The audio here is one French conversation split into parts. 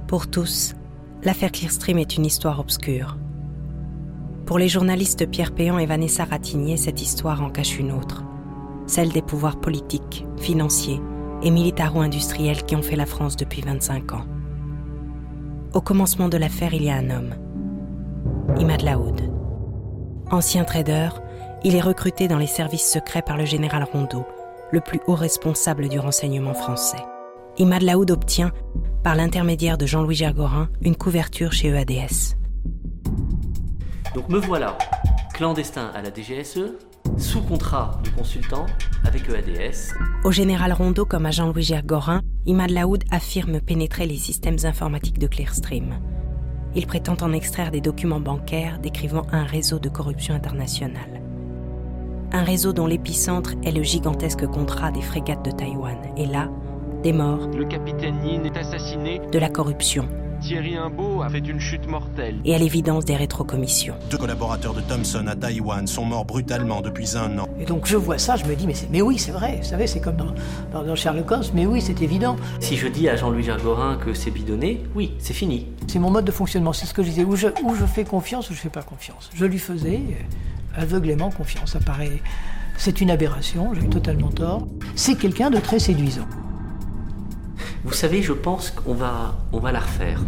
Pour tous, l'affaire Clearstream est une histoire obscure. Pour les journalistes Pierre Péan et Vanessa Ratignier, cette histoire en cache une autre. Celle des pouvoirs politiques, financiers et militaro-industriels qui ont fait la France depuis 25 ans. Au commencement de l'affaire, il y a un homme, Imad Laoud. Ancien trader, il est recruté dans les services secrets par le général Rondeau, le plus haut responsable du renseignement français. Imad Laoud obtient, par l'intermédiaire de Jean-Louis Gergorin, une couverture chez EADS. Donc me voilà, clandestin à la DGSE, sous contrat de consultant avec EADS. Au général Rondeau comme à Jean-Louis Gergorin, Imad Laoud affirme pénétrer les systèmes informatiques de Clearstream. Il prétend en extraire des documents bancaires décrivant un réseau de corruption internationale. Un réseau dont l'épicentre est le gigantesque contrat des frégates de Taïwan. Et là, des morts, le capitaine Yin est assassiné, de la corruption, Thierry Imbaud a fait une chute mortelle. Et à l'évidence des rétrocommissions. 2 collaborateurs de Thomson à Taïwan sont morts brutalement depuis 1 an. Et donc je vois ça, je me dis, mais oui, c'est vrai. Vous savez, c'est comme dans Sherlock Holmes, mais oui, c'est évident. Si je dis à Jean-Louis Gergorin que c'est bidonné, oui, c'est fini. C'est mon mode de fonctionnement, c'est ce que je disais. Où je fais confiance ou je fais pas confiance. Je lui faisais aveuglément confiance. Ça paraît... C'est une aberration, j'ai eu totalement tort. C'est quelqu'un de très séduisant. Vous savez, je pense qu'on va la refaire.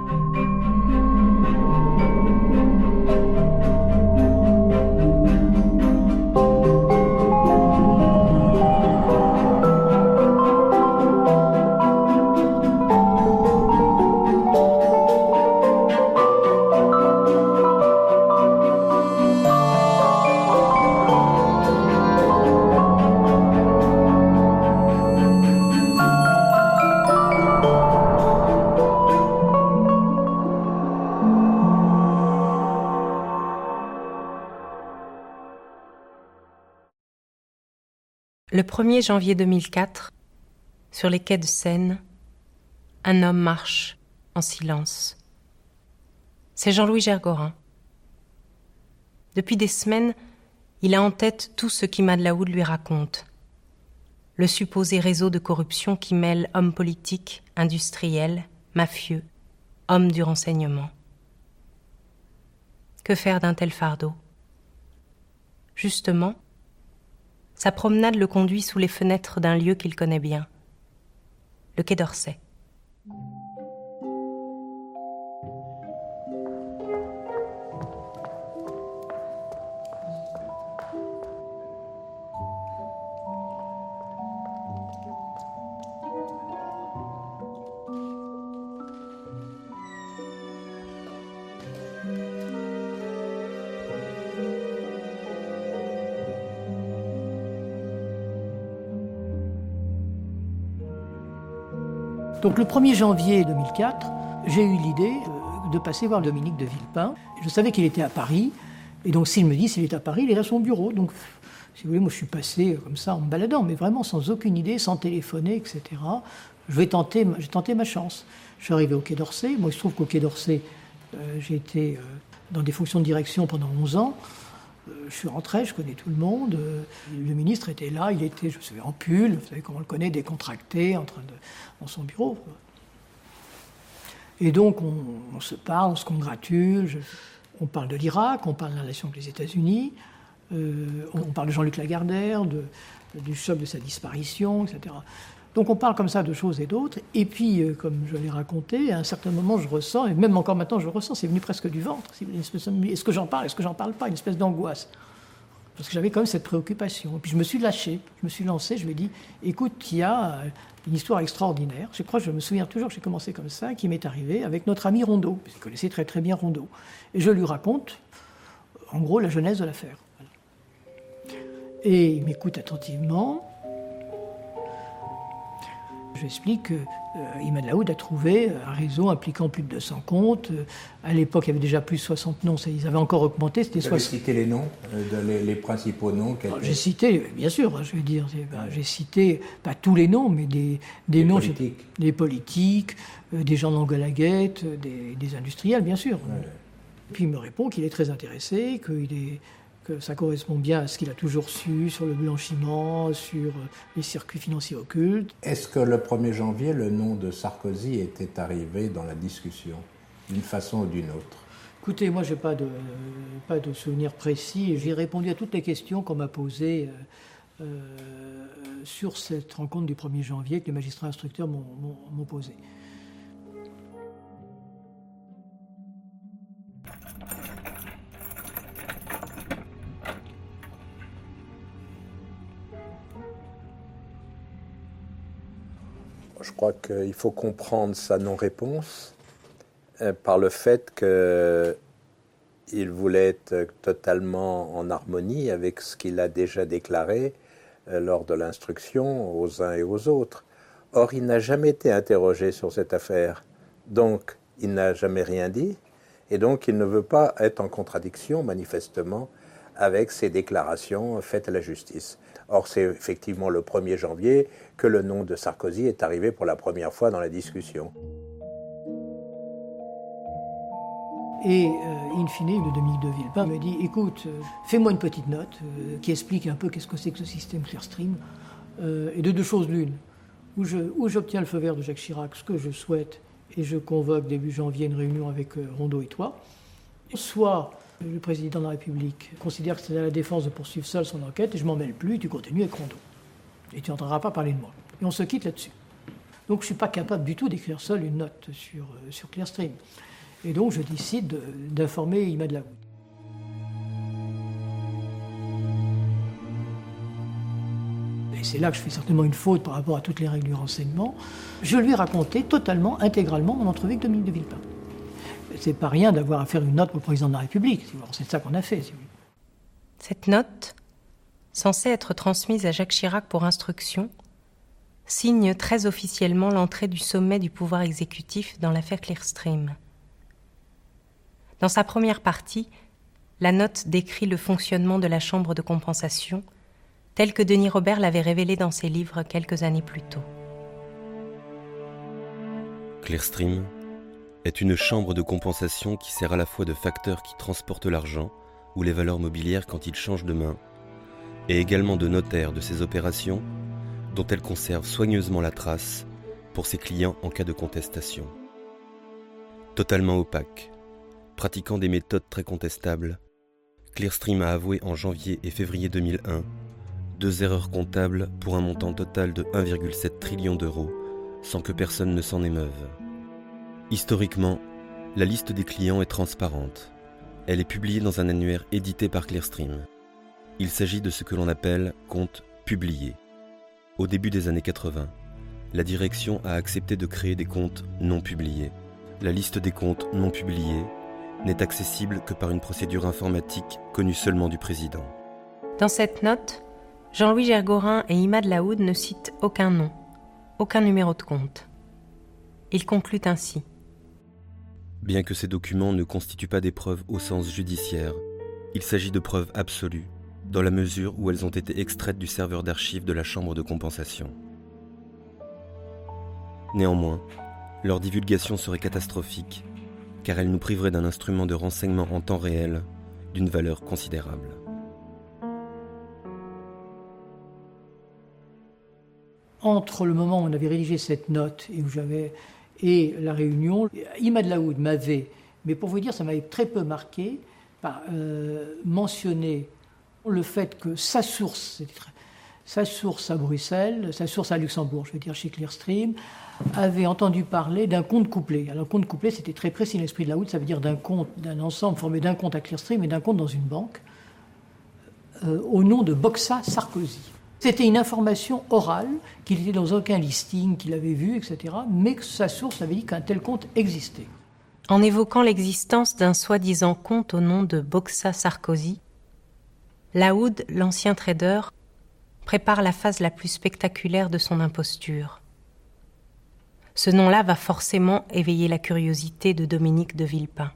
Le 1er janvier 2004, sur les quais de Seine, un homme marche en silence. C'est Jean-Louis Gergorin. Depuis des semaines, il a en tête tout ce qu'Imad Laoud lui raconte. Le supposé réseau de corruption qui mêle hommes politiques, industriels, mafieux, hommes du renseignement. Que faire d'un tel fardeau ? Justement, sa promenade le conduit sous les fenêtres d'un lieu qu'il connaît bien, le Quai d'Orsay. Donc le 1er janvier 2004, j'ai eu l'idée de passer voir Dominique de Villepin. Je savais qu'il était à Paris, et donc s'il me dit s'il est à Paris, il est à son bureau. Donc, si vous voulez, moi je suis passé comme ça en me baladant, mais vraiment sans aucune idée, sans téléphoner, etc. J'ai tenté ma chance. Je suis arrivé au Quai d'Orsay. Moi, il se trouve qu'au Quai d'Orsay, j'ai été dans des fonctions de direction pendant 11 ans. Je suis rentré, je connais tout le monde. Le ministre était là, il était, je me souviens, en pull, vous savez comment on le connaît, décontracté, dans son bureau. Et donc, on se parle, on se congratule, on parle de l'Irak, on parle de la relation avec les États-Unis, on parle de Jean-Luc Lagardère, du choc de sa disparition, etc. Donc on parle comme ça de choses et d'autres, et puis, comme je l'ai raconté, à un certain moment, je ressens, et même encore maintenant, je le ressens, c'est venu presque du ventre. Est-ce que j'en parle, est-ce que j'en parle pas? Une espèce d'angoisse. Parce que j'avais quand même cette préoccupation. Et puis je me suis lâché, je me suis lancé, je lui ai dit, écoute, il y a une histoire extraordinaire, je crois, je me souviens toujours que j'ai commencé comme ça, qui m'est arrivée avec notre ami Rondeau, parce qu'il connaissait très très bien Rondeau. Et je lui raconte, en gros, la genèse de l'affaire. Voilà. Et il m'écoute attentivement. J'explique qu'Imad Laoud a trouvé un réseau impliquant plus de 200 comptes. À l'époque, il y avait déjà plus de 60 noms. Ils avaient encore augmenté. Vous avez cité les noms, les principaux noms. J'ai cité, bien sûr, je veux dire, j'ai cité, pas tous les noms, mais des noms. Politiques. Des politiques, des gens de la Guette, des industriels, bien sûr. Ouais. Puis il me répond qu'il est très intéressé, que ça correspond bien à ce qu'il a toujours su sur le blanchiment, sur les circuits financiers occultes. Est-ce que le 1er janvier, le nom de Sarkozy était arrivé dans la discussion, d'une façon ou d'une autre? Écoutez, moi, je n'ai pas de souvenir précis. J'ai répondu à toutes les questions qu'on m'a posées sur cette rencontre du 1er janvier que les magistrats instructeurs m'ont posée. Je crois qu'il faut comprendre sa non-réponse par le fait qu'il voulait être totalement en harmonie avec ce qu'il a déjà déclaré lors de l'instruction aux uns et aux autres. Or, il n'a jamais été interrogé sur cette affaire, donc il n'a jamais rien dit, et donc il ne veut pas être en contradiction, manifestement, avec ses déclarations faites à la justice. Or, c'est effectivement le 1er janvier que le nom de Sarkozy est arrivé pour la première fois dans la discussion. Et, in fine, le Dominique de Villepin me dit « Écoute, fais-moi une petite note qui explique un peu qu'est-ce que c'est que ce système Clearstream, et de deux choses l'une, où j'obtiens le feu vert de Jacques Chirac, ce que je souhaite, et je convoque début janvier une réunion avec Rondeau et toi, soit le président de la République considère que c'est à la défense de poursuivre seul son enquête, et je m'en mêle plus, et tu continues avec Rondeau. Et tu n'entendras pas parler de moi. Et on se quitte là-dessus. Donc je ne suis pas capable du tout d'écrire seul une note sur Clearstream. Et donc je décide d'informer Imad Laoud. Et c'est là que je fais certainement une faute par rapport à toutes les règles du renseignement. Je lui ai raconté totalement, intégralement mon entrevue avec Dominique de Villepin. C'est pas rien d'avoir à faire une note pour le président de la République. C'est ça qu'on a fait. Cette note, censée être transmise à Jacques Chirac pour instruction, signe très officiellement l'entrée du sommet du pouvoir exécutif dans l'affaire Clearstream. Dans sa première partie, la note décrit le fonctionnement de la chambre de compensation, tel que Denis Robert l'avait révélé dans ses livres quelques années plus tôt. Clearstream est une chambre de compensation qui sert à la fois de facteur qui transporte l'argent ou les valeurs mobilières quand ils changent de main, et également de notaire de ces opérations dont elle conserve soigneusement la trace pour ses clients en cas de contestation. Totalement opaque, pratiquant des méthodes très contestables, Clearstream a avoué en janvier et février 2001 2 erreurs comptables pour un montant total de 1,7 trillion d'euros, sans que personne ne s'en émeuve. Historiquement, la liste des clients est transparente. Elle est publiée dans un annuaire édité par Clearstream. Il s'agit de ce que l'on appelle compte publié. Au début des années 80, la direction a accepté de créer des comptes non publiés. La liste des comptes non publiés n'est accessible que par une procédure informatique connue seulement du président. Dans cette note, Jean-Louis Gergorin et Imad Laoud ne citent aucun nom, aucun numéro de compte. Il conclut ainsi. Bien que ces documents ne constituent pas des preuves au sens judiciaire, il s'agit de preuves absolues, dans la mesure où elles ont été extraites du serveur d'archives de la chambre de compensation. Néanmoins, leur divulgation serait catastrophique, car elle nous priverait d'un instrument de renseignement en temps réel d'une valeur considérable. Entre le moment où on avait rédigé cette note et la réunion, Imad Laoud m'avait, mais pour vous dire, ça m'avait très peu marqué, mentionné le fait que sa source à Bruxelles, sa source à Luxembourg, je veux dire chez Clearstream, avait entendu parler d'un compte couplé. Alors, compte couplé, c'était très précis l'esprit de Laoud, ça veut dire d'un ensemble formé d'un compte à Clearstream et d'un compte dans une banque, au nom de Boxa Sarkozy. C'était une information orale, qu'il n'était dans aucun listing qu'il avait vu, etc., mais que sa source avait dit qu'un tel compte existait. En évoquant l'existence d'un soi-disant compte au nom de Boxa Sarkozy, Laoud, l'ancien trader, prépare la phase la plus spectaculaire de son imposture. Ce nom-là va forcément éveiller la curiosité de Dominique de Villepin.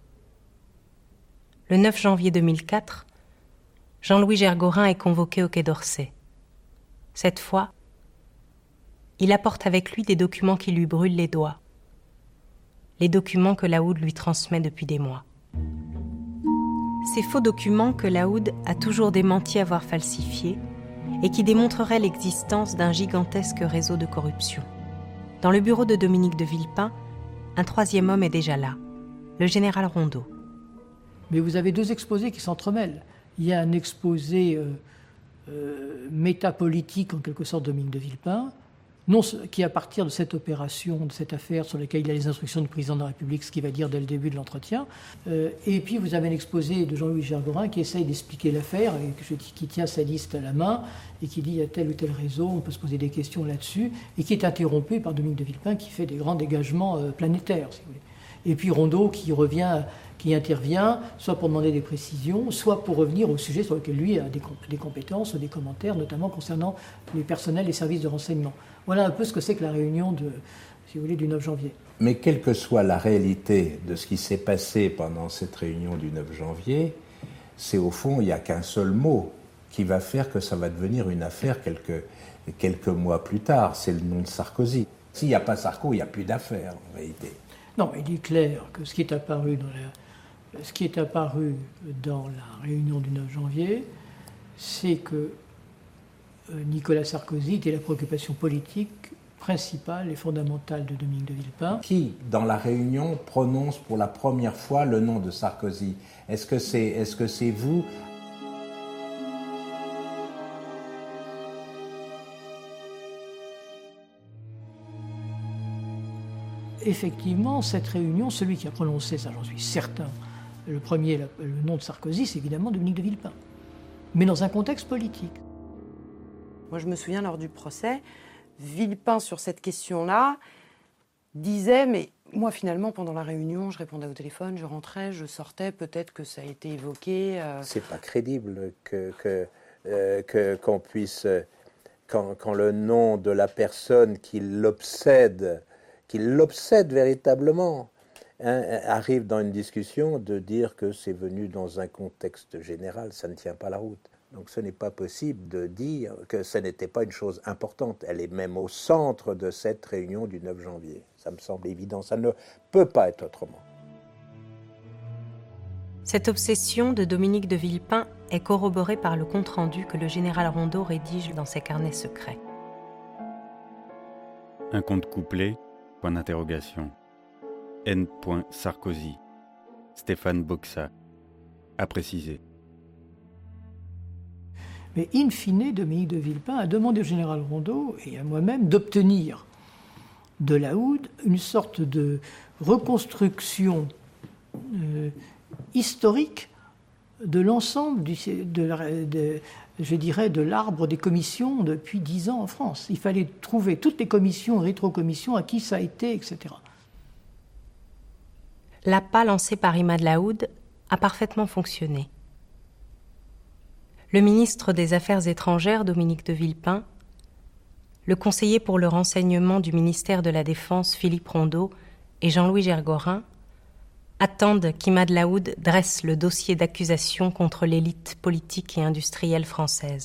Le 9 janvier 2004, Jean-Louis Gergorin est convoqué au Quai d'Orsay. Cette fois, il apporte avec lui des documents qui lui brûlent les doigts. Les documents que Laoud lui transmet depuis des mois. Ces faux documents que Lahoud a toujours démenti avoir falsifiés et qui démontreraient l'existence d'un gigantesque réseau de corruption. Dans le bureau de Dominique de Villepin, un troisième homme est déjà là, le général Rondeau. Mais vous avez deux exposés qui s'entremêlent. Il y a un exposé métapolitique, en quelque sorte, de Dominique de Villepin, qui, à partir de cette opération, de cette affaire sur laquelle il y a les instructions du président de la République, ce qu'il va dire dès le début de l'entretien. Et puis vous avez un exposé de Jean-Louis Gergorin qui essaye d'expliquer l'affaire, et qui tient sa liste à la main, et qui dit il y a tel ou tel réseau, on peut se poser des questions là-dessus, et qui est interrompu par Dominique de Villepin qui fait des grands dégagements planétaires, si vous voulez. Et puis Rondeau qui intervient, soit pour demander des précisions, soit pour revenir au sujet sur lequel lui a des compétences ou des commentaires, notamment concernant les personnels et services de renseignement. Voilà un peu ce que c'est que la réunion si vous voulez, du 9 janvier. Mais quelle que soit la réalité de ce qui s'est passé pendant cette réunion du 9 janvier, c'est au fond, il n'y a qu'un seul mot qui va faire que ça va devenir une affaire quelques mois plus tard, c'est le nom de Sarkozy. S'il n'y a pas Sarko, il n'y a plus d'affaire en réalité. Non, il est clair que ce qui est apparu dans la réunion du 9 janvier, c'est que Nicolas Sarkozy était la préoccupation politique principale et fondamentale de Dominique de Villepin. Qui, dans la réunion, prononce pour la première fois le nom de Sarkozy? Est-ce que c'est vous? Effectivement, cette réunion, celui qui a prononcé, ça j'en suis certain, le premier, le nom de Sarkozy, c'est évidemment Dominique de Villepin, mais dans un contexte politique. Moi, je me souviens, lors du procès, Villepin, sur cette question-là, disait, mais moi, finalement, pendant la réunion, je répondais au téléphone, je rentrais, je sortais, peut-être que ça a été évoqué. C'est pas crédible qu'on puisse, quand le nom de la personne qui l'obsède véritablement, arrive dans une discussion, de dire que c'est venu dans un contexte général, ça ne tient pas la route. Donc ce n'est pas possible de dire que ce n'était pas une chose importante. Elle est même au centre de cette réunion du 9 janvier. Ça me semble évident, ça ne peut pas être autrement. Cette obsession de Dominique de Villepin est corroborée par le compte-rendu que le général Rondeau rédige dans ses carnets secrets. Un compte couplé, point d'interrogation. N. Sarkozy. Stéphane Boxa. À préciser. Mais in fine, Dominique de Villepin a demandé au général Rondeau et à moi-même d'obtenir de Lahoud une sorte de reconstruction historique de l'ensemble de l'arbre des commissions depuis 10 ans en France. Il fallait trouver toutes les commissions et rétrocommissions, à qui ça a été, etc. L'appât lancé par Imad Lahoud a parfaitement fonctionné. Le ministre des Affaires étrangères, Dominique de Villepin, le conseiller pour le renseignement du ministère de la Défense, Philippe Rondeau, et Jean-Louis Gergorin attendent qu'Imad Lahoud dresse le dossier d'accusation contre l'élite politique et industrielle française.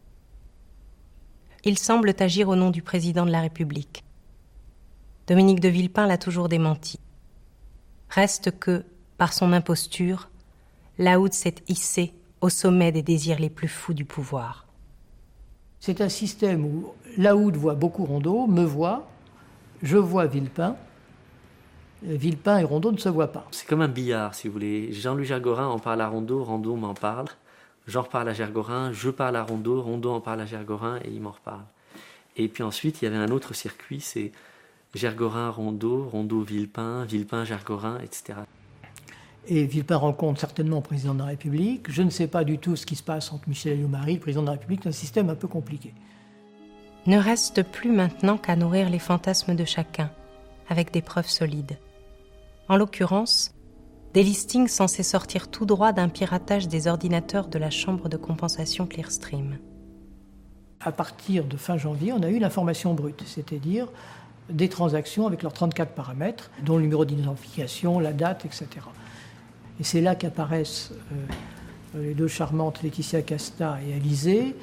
Ils semblent agir au nom du président de la République. Dominique de Villepin l'a toujours démenti. Reste que, par son imposture, Lahoud s'est hissé au sommet des désirs les plus fous du pouvoir. C'est un système où Lahoud voit beaucoup Rondeau, me voit, je vois Villepin. Villepin et Rondeau ne se voient pas. C'est comme un billard, si vous voulez. Jean-Louis Gergorin en parle à Rondeau, Rondeau m'en parle. J'en reparle à Gergorin, je parle à Rondeau, Rondeau en parle à Gergorin et il m'en reparle. Et puis ensuite, il y avait un autre circuit, c'est Gergorin, Rondeau, Rondeau, Villepin, Villepin, Gergorin, etc. Et Villepin rencontre certainement le président de la République. Je ne sais pas du tout ce qui se passe entre Michel Alliot-Marie, le président de la République. C'est un système un peu compliqué. Ne reste plus maintenant qu'à nourrir les fantasmes de chacun, avec des preuves solides. En l'occurrence, des listings censés sortir tout droit d'un piratage des ordinateurs de la chambre de compensation Clearstream. À partir de fin janvier, on a eu l'information brute, c'est-à-dire des transactions avec leurs 34 paramètres, dont le numéro d'identification, la date, etc. Et c'est là qu'apparaissent les deux charmantes Laetitia Casta et Alizée.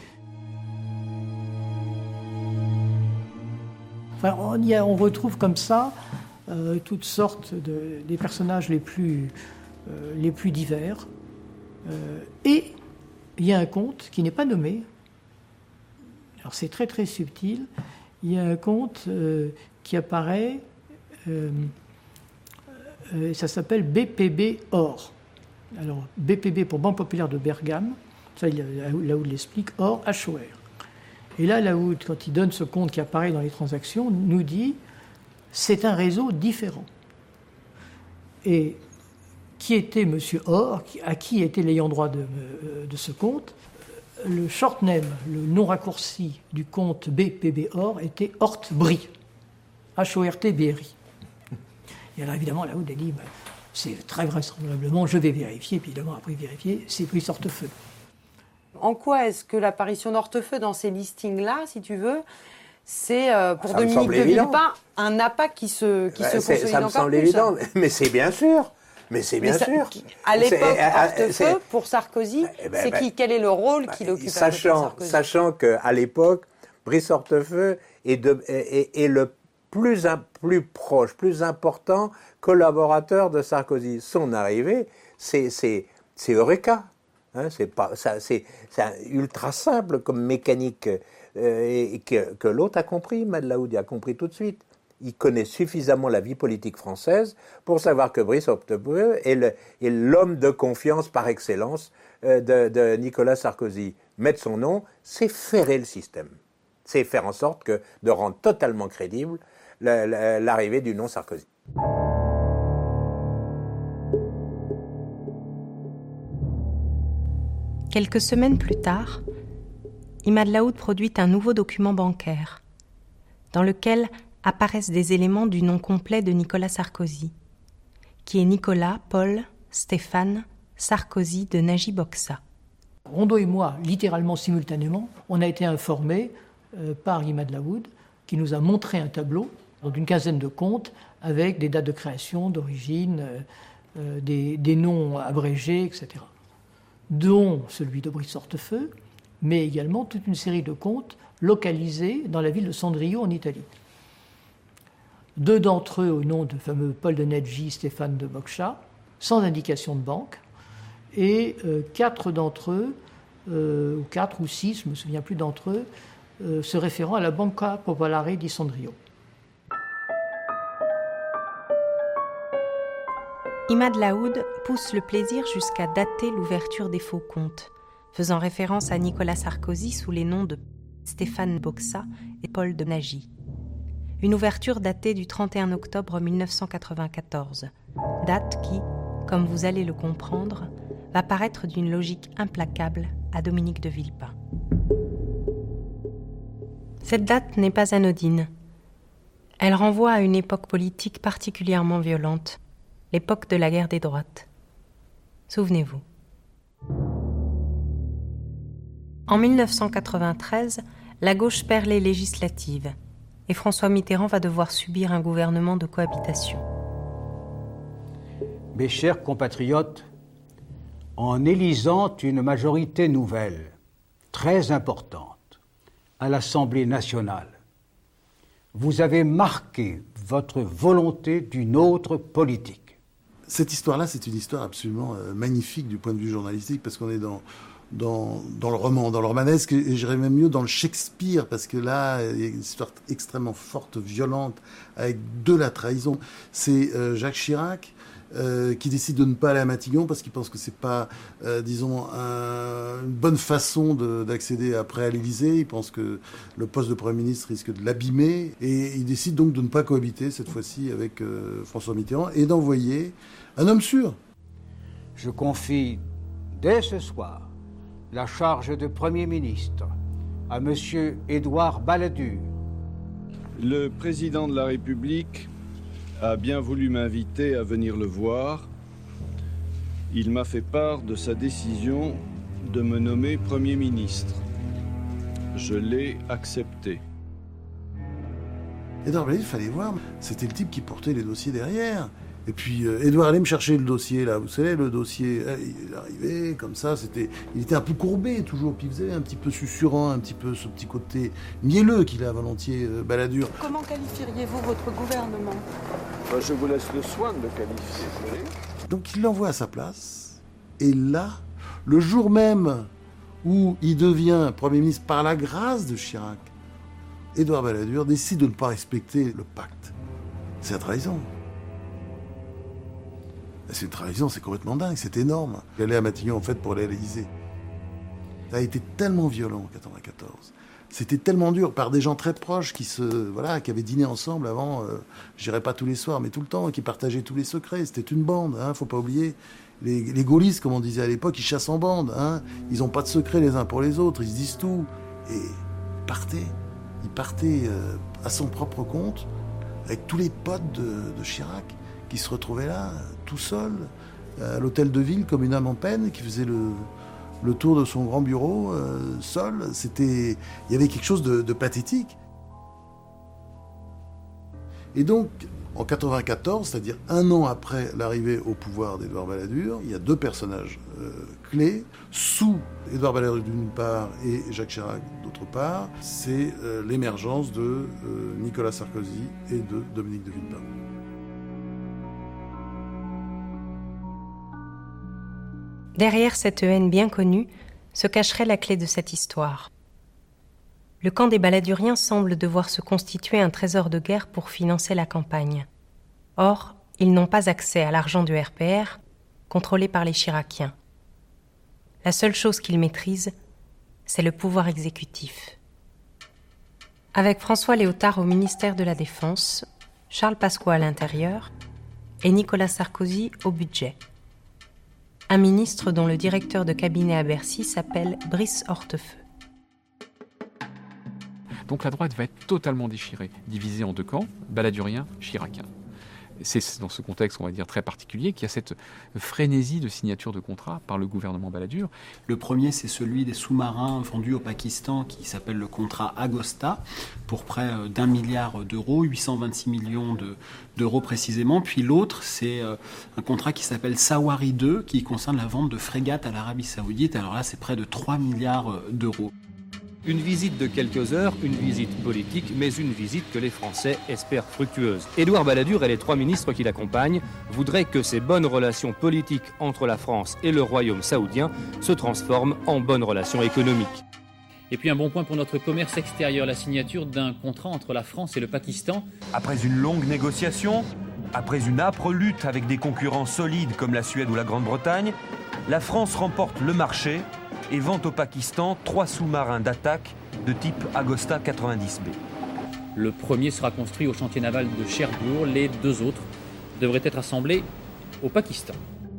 Enfin, on retrouve comme ça toutes sortes des personnages les plus divers, Et il y a un comte qui n'est pas nommé. Alors c'est très très subtil. Il y a un comte qui apparaît, ça s'appelle BPB Or. Alors BPB pour Banque Populaire de Bergame, ça Laoud l'explique, Or, HOR. Et là, Laoud, quand il donne ce compte qui apparaît dans les transactions, nous dit c'est un réseau différent. Et qui était M. Or, à qui était l'ayant droit de ce compte? Le short name, le nom raccourci du compte BPB Or était Hortbry, H-O-R-T-B-R-I. Et alors évidemment, Laoud a dit, c'est très vraisemblablement, je vais vérifier, puis évidemment après vérifier, c'est Brice Hortefeux. En quoi est-ce que l'apparition d'Hortefeux dans ces listings-là, si tu veux, c'est pour Dominique de Villepin un appât qui se consolide ça me encore semble plus. évident, mais c'est bien sûr. sûr. À l'époque, Hortefeux, pour Sarkozy, quel est le rôle qu'il occupe avec Sarkozy? Sachant qu'à l'époque, Brice Hortefeux est le plus proche, plus important collaborateur de Sarkozy. Son arrivée, c'est Eureka. Hein, c'est ultra simple comme mécanique et que l'autre a compris, Madelaoud a compris tout de suite. Il connaît suffisamment la vie politique française pour savoir que Brice Hortefeux est l'homme de confiance par excellence de Nicolas Sarkozy. Mettre son nom, c'est ferrer le système. C'est faire en sorte de rendre totalement crédible l'arrivée du nom Sarkozy. Quelques semaines plus tard, Imad Laoud produit un nouveau document bancaire, dans lequel apparaissent des éléments du nom complet de Nicolas Sarkozy, qui est Nicolas Paul Stéphane Sarkozy de Naji Bokssa. Rondeau et moi, littéralement simultanément, on a été informés par Imad Laoud, qui nous a montré un tableau d'une quinzaine de comptes avec des dates de création, d'origine, des noms abrégés, etc. Dont celui de Brice Hortefeux, mais également toute une série de comptes localisés dans la ville de Sondrio en Italie. 2 d'entre eux au nom du fameux Paul de Naji, Stéphane de Bokssa, sans indication de banque, et 4 d'entre eux, ou 4 ou 6, je ne me souviens plus d'entre eux, se référant à la Banca Popolare di Sondrio. Imad Laoud pousse le plaisir jusqu'à dater l'ouverture des faux comptes, faisant référence à Nicolas Sarkozy sous les noms de Stéphane Bokssa et Paul de Naji. Une ouverture datée du 31 octobre 1994, date qui, comme vous allez le comprendre, va paraître d'une logique implacable à Dominique de Villepin. Cette date n'est pas anodine. Elle renvoie à une époque politique particulièrement violente, l'époque de la guerre des droites. Souvenez-vous. En 1993, la gauche perd les législatives et François Mitterrand va devoir subir un gouvernement de cohabitation. Mes chers compatriotes, en élisant une majorité nouvelle, très importante, à l'Assemblée nationale, vous avez marqué votre volonté d'une autre politique. Cette histoire-là, c'est une histoire absolument magnifique du point de vue journalistique, parce qu'on est dans le roman, dans le romanesque, et j'irais même mieux dans le Shakespeare, parce que là, il y a une histoire extrêmement forte, violente, avec de la trahison. C'est Jacques Chirac qui décide de ne pas aller à Matignon, parce qu'il pense que c'est pas, disons, une bonne façon d'accéder après à l'Élysée. Il pense que le poste de Premier ministre risque de l'abîmer, et il décide donc de ne pas cohabiter, cette fois-ci, avec François Mitterrand, et d'envoyer un homme sûr. Je confie dès ce soir la charge de Premier ministre à M. Édouard Balladur. Le président de la République a bien voulu m'inviter à venir le voir. Il m'a fait part de sa décision de me nommer Premier ministre. Je l'ai accepté. Édouard Balladur, il fallait voir, c'était le type qui portait les dossiers derrière. Et puis Édouard allait me chercher le dossier, là, vous savez, le dossier, il arrivait comme ça, il était un peu courbé toujours, puis il faisait un petit peu susurrant, un petit peu ce petit côté mielleux qu'il a volontiers, Balladur. Comment qualifieriez-vous votre gouvernement ? Je vous laisse le soin de le qualifier. Donc il l'envoie à sa place, et là, Le jour même où il devient Premier ministre par la grâce de Chirac, Édouard Balladur décide de ne pas respecter le pacte. C'est la trahison. C'est une trahison, c'est complètement dingue, c'est énorme. Il allait à Matignon, en fait, pour aller à l'Élysée. Ça a été tellement violent en 1994. C'était tellement dur par des gens très proches qui avaient dîné ensemble avant, je dirais pas tous les soirs, mais tout le temps, qui partageaient tous les secrets. C'était une bande, faut pas oublier. Les gaullistes, comme on disait à l'époque, ils chassent en bande. Ils n'ont pas de secret les uns pour les autres, ils se disent tout. Et il partait à son propre compte, avec tous les potes de Chirac, qui se retrouvait là, tout seul, à l'hôtel de ville, comme une âme en peine, qui faisait le tour de son grand bureau, seul. Il y avait quelque chose de pathétique. Et donc, en 1994, c'est-à-dire un an après l'arrivée au pouvoir d'Édouard Balladur, il y a deux personnages clés, sous Édouard Balladur d'une part et Jacques Chirac d'autre part. C'est l'émergence de Nicolas Sarkozy et de Dominique de Villepin. Derrière cette haine bien connue se cacherait la clé de cette histoire. Le camp des Balladuriens semble devoir se constituer un trésor de guerre pour financer la campagne. Or, ils n'ont pas accès à l'argent du RPR, contrôlé par les Chiraciens. La seule chose qu'ils maîtrisent, c'est le pouvoir exécutif. Avec François Léotard au ministère de la Défense, Charles Pasqua à l'Intérieur et Nicolas Sarkozy au budget. Un ministre dont le directeur de cabinet à Bercy s'appelle Brice Hortefeux. Donc la droite va être totalement déchirée, divisée en deux camps, balladuriens, chiraciens. C'est dans ce contexte, on va dire, très particulier qu'il y a cette frénésie de signature de contrats par le gouvernement Balladur. Le premier, c'est celui des sous-marins vendus au Pakistan qui s'appelle le contrat Agosta pour près d'1 milliard d'euros, 826 millions d'euros précisément. Puis l'autre, c'est un contrat qui s'appelle Sawari 2 qui concerne la vente de frégates à l'Arabie Saoudite. Alors là, c'est près de 3 milliards d'euros. Une visite de quelques heures, une visite politique, mais une visite que les Français espèrent fructueuse. Édouard Balladur et les trois ministres qui l'accompagnent voudraient que ces bonnes relations politiques entre la France et le royaume saoudien se transforment en bonnes relations économiques. Et puis un bon point pour notre commerce extérieur, la signature d'un contrat entre la France et le Pakistan. Après une longue négociation, après une âpre lutte avec des concurrents solides comme la Suède ou la Grande-Bretagne, la France remporte le marché et vend au Pakistan 3 sous-marins d'attaque de type Agosta 90B. Le premier sera construit au chantier naval de Cherbourg, les deux autres devraient être assemblés au Pakistan.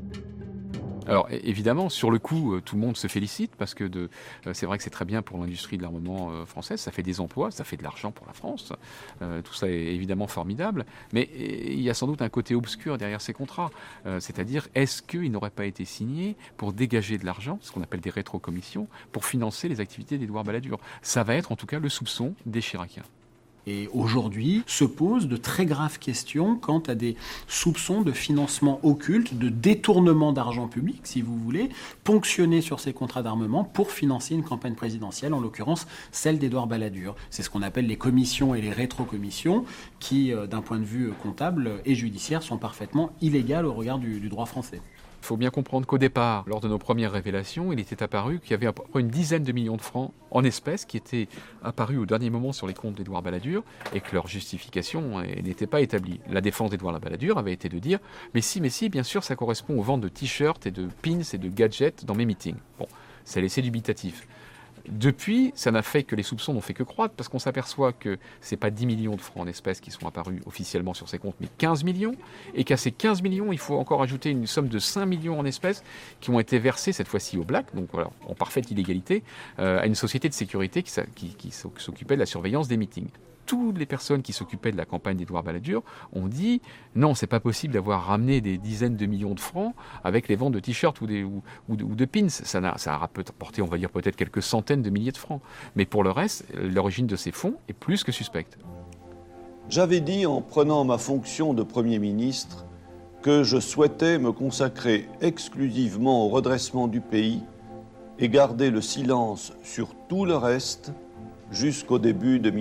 Alors évidemment, sur le coup, tout le monde se félicite parce que c'est vrai que c'est très bien pour l'industrie de l'armement française, ça fait des emplois, ça fait de l'argent pour la France, tout ça est évidemment formidable, mais il y a sans doute un côté obscur derrière ces contrats, c'est-à-dire est-ce qu'ils n'auraient pas été signés pour dégager de l'argent, ce qu'on appelle des rétrocommissions, pour financer les activités d'Édouard Balladur. Ça va être en tout cas le soupçon des Chiraciens. Et aujourd'hui, se posent de très graves questions quant à des soupçons de financement occulte, de détournement d'argent public, si vous voulez, ponctionné sur ces contrats d'armement pour financer une campagne présidentielle, en l'occurrence celle d'Édouard Balladur. C'est ce qu'on appelle les commissions et les rétrocommissions qui, d'un point de vue comptable et judiciaire, sont parfaitement illégales au regard du droit français. Il faut bien comprendre qu'au départ, lors de nos premières révélations, il était apparu qu'il y avait à peu près une dizaine de millions de francs en espèces qui étaient apparus au dernier moment sur les comptes d'Édouard Balladur et que leur justification n'était pas établie. La défense d'Édouard Balladur avait été de dire « mais si, bien sûr, ça correspond aux ventes de t-shirts et de pins et de gadgets dans mes meetings ». Bon, ça laissait dubitatif. Depuis, ça n'a fait que les soupçons n'ont fait que croître parce qu'on s'aperçoit que ce n'est pas 10 millions de francs en espèces qui sont apparus officiellement sur ces comptes, mais 15 millions, et qu'à ces 15 millions, il faut encore ajouter une somme de 5 millions en espèces qui ont été versées cette fois-ci au black, donc voilà, en parfaite illégalité, à une société de sécurité qui s'occupait de la surveillance des meetings. Toutes les personnes qui s'occupaient de la campagne d'Édouard Balladur ont dit non, c'est pas possible d'avoir ramené des dizaines de millions de francs avec les ventes de t-shirts ou de pins. Ça a rapporté, on va dire, peut-être quelques centaines de milliers de francs. Mais pour le reste, l'origine de ces fonds est plus que suspecte. J'avais dit en prenant ma fonction de Premier ministre que je souhaitais me consacrer exclusivement au redressement du pays et garder le silence sur tout le reste jusqu'au début de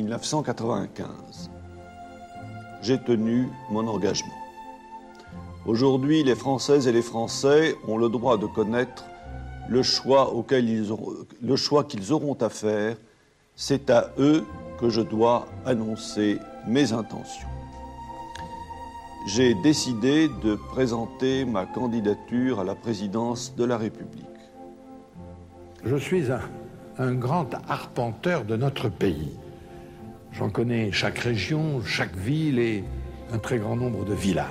1995. J'ai tenu mon engagement. Aujourd'hui, les Françaises et les Français ont le droit de connaître le choix qu'ils auront à faire, c'est à eux que je dois annoncer mes intentions. J'ai décidé de présenter ma candidature à la présidence de la République. Je suis un grand arpenteur de notre pays. J'en connais chaque région, chaque ville et un très grand nombre de villages.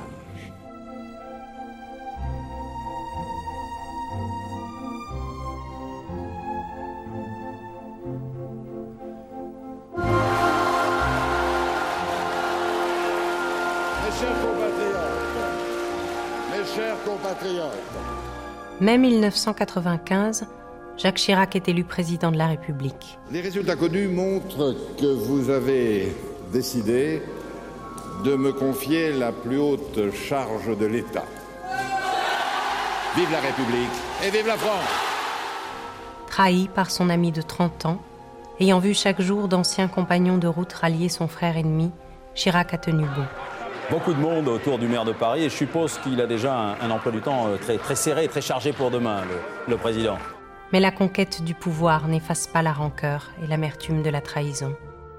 Mai 1995, Jacques Chirac est élu président de la République. Les résultats connus montrent que vous avez décidé de me confier la plus haute charge de l'État. Vive la République et vive la France! Trahi par son ami de 30 ans, ayant vu chaque jour d'anciens compagnons de route rallier son frère ennemi, Chirac a tenu bon. Beaucoup de monde autour du maire de Paris et je suppose qu'il a déjà un emploi du temps très serré, très chargé pour demain, le président. Mais la conquête du pouvoir n'efface pas la rancœur et l'amertume de la trahison.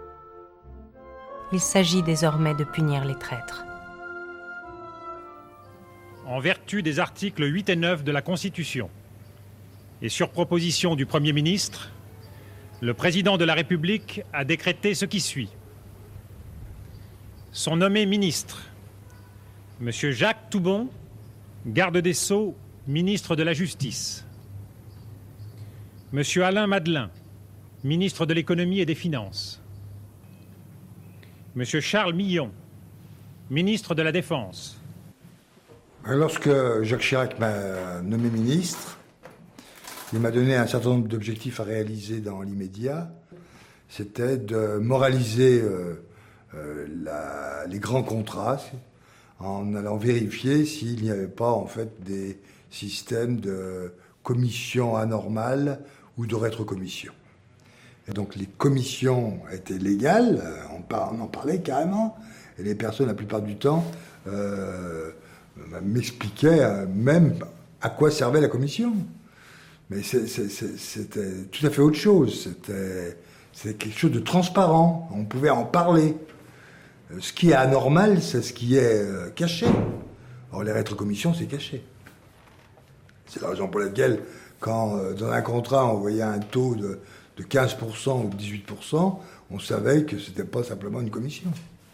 Il s'agit désormais de punir les traîtres. En vertu des articles 8 et 9 de la Constitution, et sur proposition du Premier ministre, le président de la République a décrété ce qui suit. Sont nommés ministres M. Jacques Toubon, garde des Sceaux, ministre de la Justice. M. Alain Madelin, ministre de l'Économie et des Finances. M. Charles Millon, ministre de la Défense. Lorsque Jacques Chirac m'a nommé ministre, il m'a donné un certain nombre d'objectifs à réaliser dans l'immédiat. C'était de moraliser les grands contrats en allant vérifier s'il n'y avait pas en fait des systèmes de commission anormale ou de rétrocommission. Et donc les commissions étaient légales, on en parlait carrément, et les personnes la plupart du temps m'expliquaient même à quoi servait la commission. Mais c'était tout à fait autre chose, c'était quelque chose de transparent, on pouvait en parler. Ce qui est anormal, c'est ce qui est caché. Or, les rétrocommissions, c'est caché. C'est la raison pour laquelle, quand dans un contrat, on voyait un taux de 15% ou de 18%, on savait que ce n'était pas simplement une commission.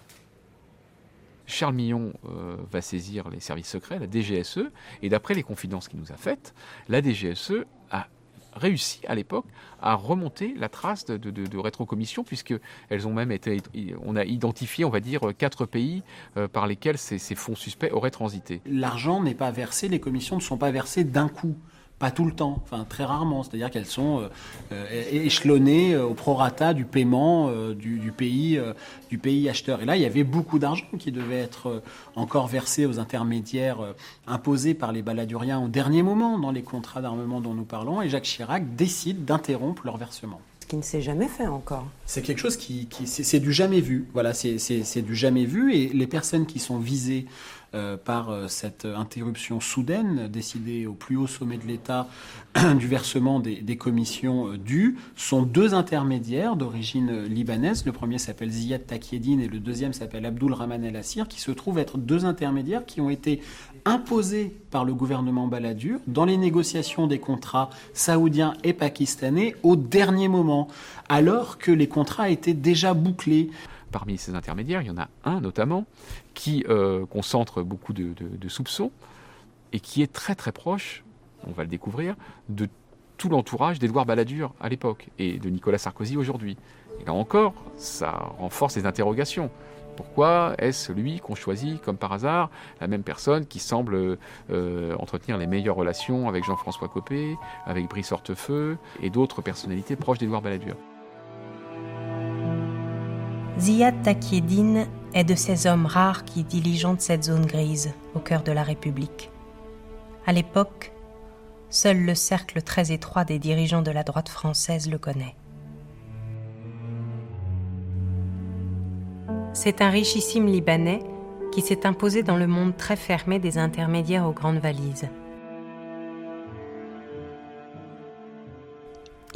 Charles Millon va saisir les services secrets, la DGSE, et d'après les confidences qu'il nous a faites, la DGSE a réussi à l'époque à remonter la trace de rétrocommission, puisqu'elles ont même été, on a identifié, on va dire, 4 pays par lesquels ces fonds suspects auraient transité. L'argent n'est pas versé, les commissions ne sont pas versées d'un coup. Pas tout le temps, enfin très rarement. C'est-à-dire qu'elles sont échelonnées au prorata du paiement du pays acheteur. Et là, il y avait beaucoup d'argent qui devait être encore versé aux intermédiaires imposés par les baladuriens au dernier moment dans les contrats d'armement dont nous parlons. Et Jacques Chirac décide d'interrompre leur versement. Ce qui ne s'est jamais fait encore. C'est quelque chose c'est du jamais vu. Voilà, c'est du jamais vu. Et les personnes qui sont visées par cette interruption soudaine décidée au plus haut sommet de l'État du versement des commissions dues sont 2 intermédiaires d'origine libanaise. Le premier s'appelle Ziad Takieddine et le deuxième s'appelle Abdul Rahman El Assir, qui se trouvent être 2 intermédiaires qui ont été imposés par le gouvernement Balladur dans les négociations des contrats saoudiens et pakistanais au dernier moment, alors que les contrats étaient déjà bouclés. Parmi ces intermédiaires, il y en a un notamment qui concentre beaucoup de soupçons et qui est très très proche, on va le découvrir, de tout l'entourage d'Édouard Balladur à l'époque et de Nicolas Sarkozy aujourd'hui. Et là encore, ça renforce les interrogations. Pourquoi est-ce lui qu'on choisit comme par hasard, la même personne qui semble entretenir les meilleures relations avec Jean-François Copé, avec Brice Hortefeux et d'autres personnalités proches d'Édouard Balladur? Ziad Takieddine est de ces hommes rares qui diligentent cette zone grise au cœur de la République. À l'époque, seul le cercle très étroit des dirigeants de la droite française le connaît. C'est un richissime Libanais qui s'est imposé dans le monde très fermé des intermédiaires aux grandes valises.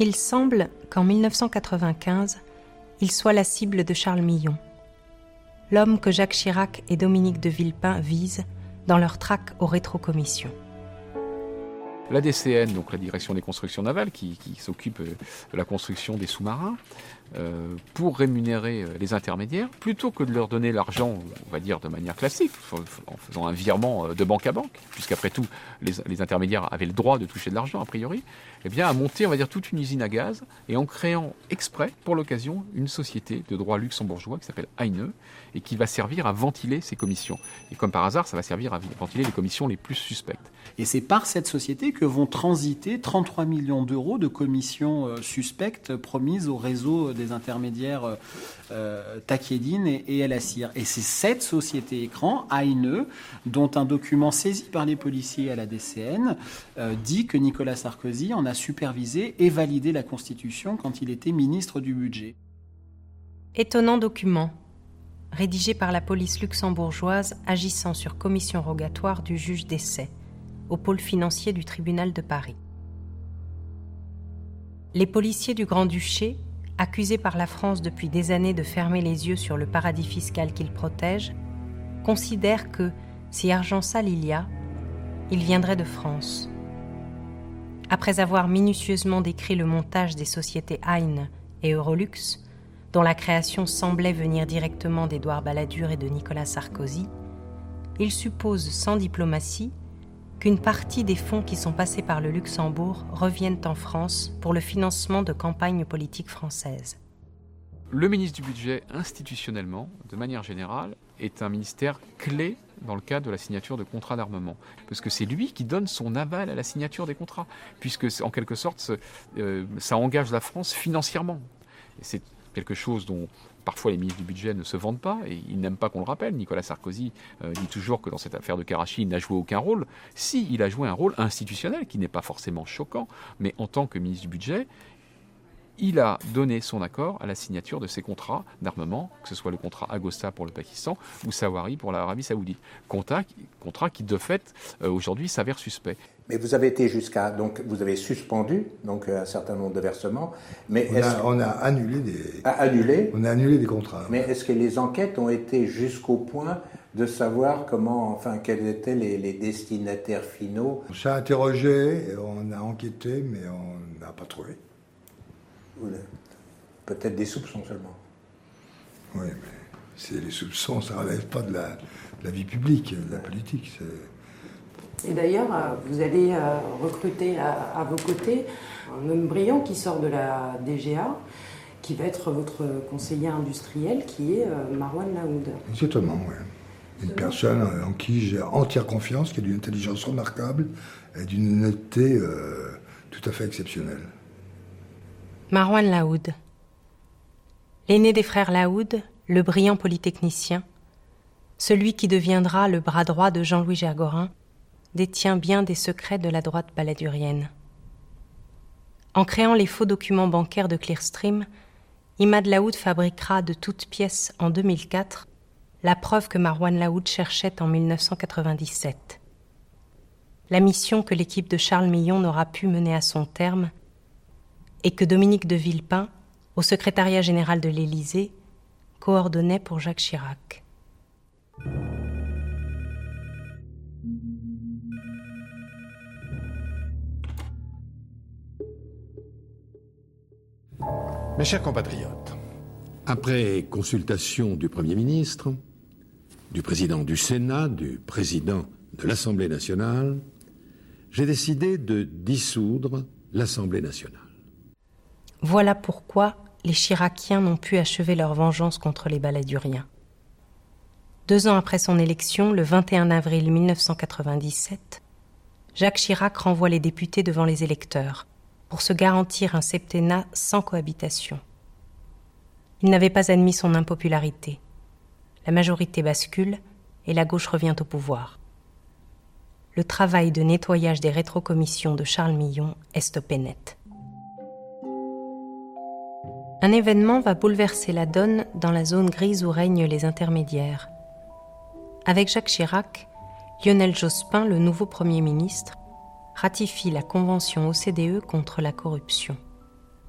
Il semble qu'en 1995, il soit la cible de Charles Millon, l'homme que Jacques Chirac et Dominique de Villepin visent dans leur traque aux rétrocommissions. La DCN, donc la Direction des constructions navales, qui s'occupe de la construction des sous-marins, pour rémunérer les intermédiaires, plutôt que de leur donner l'argent, on va dire de manière classique, en faisant un virement de banque à banque, puisqu'après tout, les intermédiaires avaient le droit de toucher de l'argent, a priori, eh bien, à monter, on va dire, toute une usine à gaz, et en créant exprès, pour l'occasion, une société de droit luxembourgeois qui s'appelle Heine, et qui va servir à ventiler ces commissions. Et comme par hasard, ça va servir à ventiler les commissions les plus suspectes. Et c'est par cette société que vont transiter 33 millions d'euros de commissions suspectes promises au réseau des intermédiaires Takedine et El Assir. Et c'est cette société écran, Heine, dont un document saisi par les policiers à la DCN dit que Nicolas Sarkozy en a supervisé et validé la Constitution quand il était ministre du Budget. Étonnant document, rédigé par la police luxembourgeoise agissant sur commission rogatoire du juge d'essai, au pôle financier du tribunal de Paris. Les policiers du Grand-Duché, accusés par la France depuis des années de fermer les yeux sur le paradis fiscal qu'ils protègent, considèrent que, si argent sale il y a, il viendrait de France. Après avoir minutieusement décrit le montage des sociétés Heine et Eurolux, dont la création semblait venir directement d'Édouard Balladur et de Nicolas Sarkozy, ils supposent sans diplomatie qu'une partie des fonds qui sont passés par le Luxembourg reviennent en France pour le financement de campagnes politiques françaises. Le ministre du Budget, institutionnellement, de manière générale, est un ministère clé dans le cadre de la signature de contrats d'armement. Parce que c'est lui qui donne son aval à la signature des contrats, puisque, en quelque sorte, ça engage la France financièrement. Et c'est quelque chose dont parfois les ministres du budget ne se vantent pas, et ils n'aiment pas qu'on le rappelle. Nicolas Sarkozy dit toujours que dans cette affaire de Karachi, il n'a joué aucun rôle. Si, il a joué un rôle institutionnel, qui n'est pas forcément choquant, mais en tant que ministre du budget, il a donné son accord à la signature de ces contrats d'armement, que ce soit le contrat Agosta pour le Pakistan ou Sawari pour l'Arabie Saoudite. Contrat qui, de fait, aujourd'hui s'avère suspect. Mais vous avez été jusqu'à... Donc, vous avez suspendu donc, un certain nombre de versements, mais on a annulé des contrats. Mais est-ce que les enquêtes ont été jusqu'au point de savoir quels étaient les destinataires finaux? On s'est interrogé, on a enquêté, mais on n'a pas trouvé. Peut-être des soupçons seulement. Oui, mais les soupçons, ça ne relève pas de la vie publique, de la politique. Et d'ailleurs, vous allez recruter à vos côtés un homme brillant qui sort de la DGA, qui va être votre conseiller industriel, qui est Marouane Laoud. Exactement, oui. Une personne en qui j'ai entière confiance, qui a d'une intelligence remarquable et d'une honnêteté tout à fait exceptionnelle. Marouane Laoud. L'aîné des frères Laoud, le brillant polytechnicien, celui qui deviendra le bras droit de Jean-Louis Gergorin, détient bien des secrets de la droite balladurienne. En créant les faux documents bancaires de Clearstream, Imad Laoud fabriquera de toutes pièces en 2004 la preuve que Marouane Laoud cherchait en 1997. La mission que l'équipe de Charles Millon n'aura pu mener à son terme et que Dominique de Villepin, au secrétariat général de l'Élysée, coordonnait pour Jacques Chirac. Mes chers compatriotes, après consultation du Premier ministre, du président du Sénat, du président de l'Assemblée nationale, j'ai décidé de dissoudre l'Assemblée nationale. Voilà pourquoi les Chiraciens n'ont pu achever leur vengeance contre les Balladuriens. 2 ans après son élection, le 21 avril 1997, Jacques Chirac renvoie les députés devant les électeurs pour se garantir un septennat sans cohabitation. Il n'avait pas admis son impopularité. La majorité bascule et la gauche revient au pouvoir. Le travail de nettoyage des rétrocommissions de Charles Millon est stoppé net. Un événement va bouleverser la donne dans la zone grise où règnent les intermédiaires. Avec Jacques Chirac, Lionel Jospin, le nouveau Premier ministre, ratifie la Convention OCDE contre la corruption.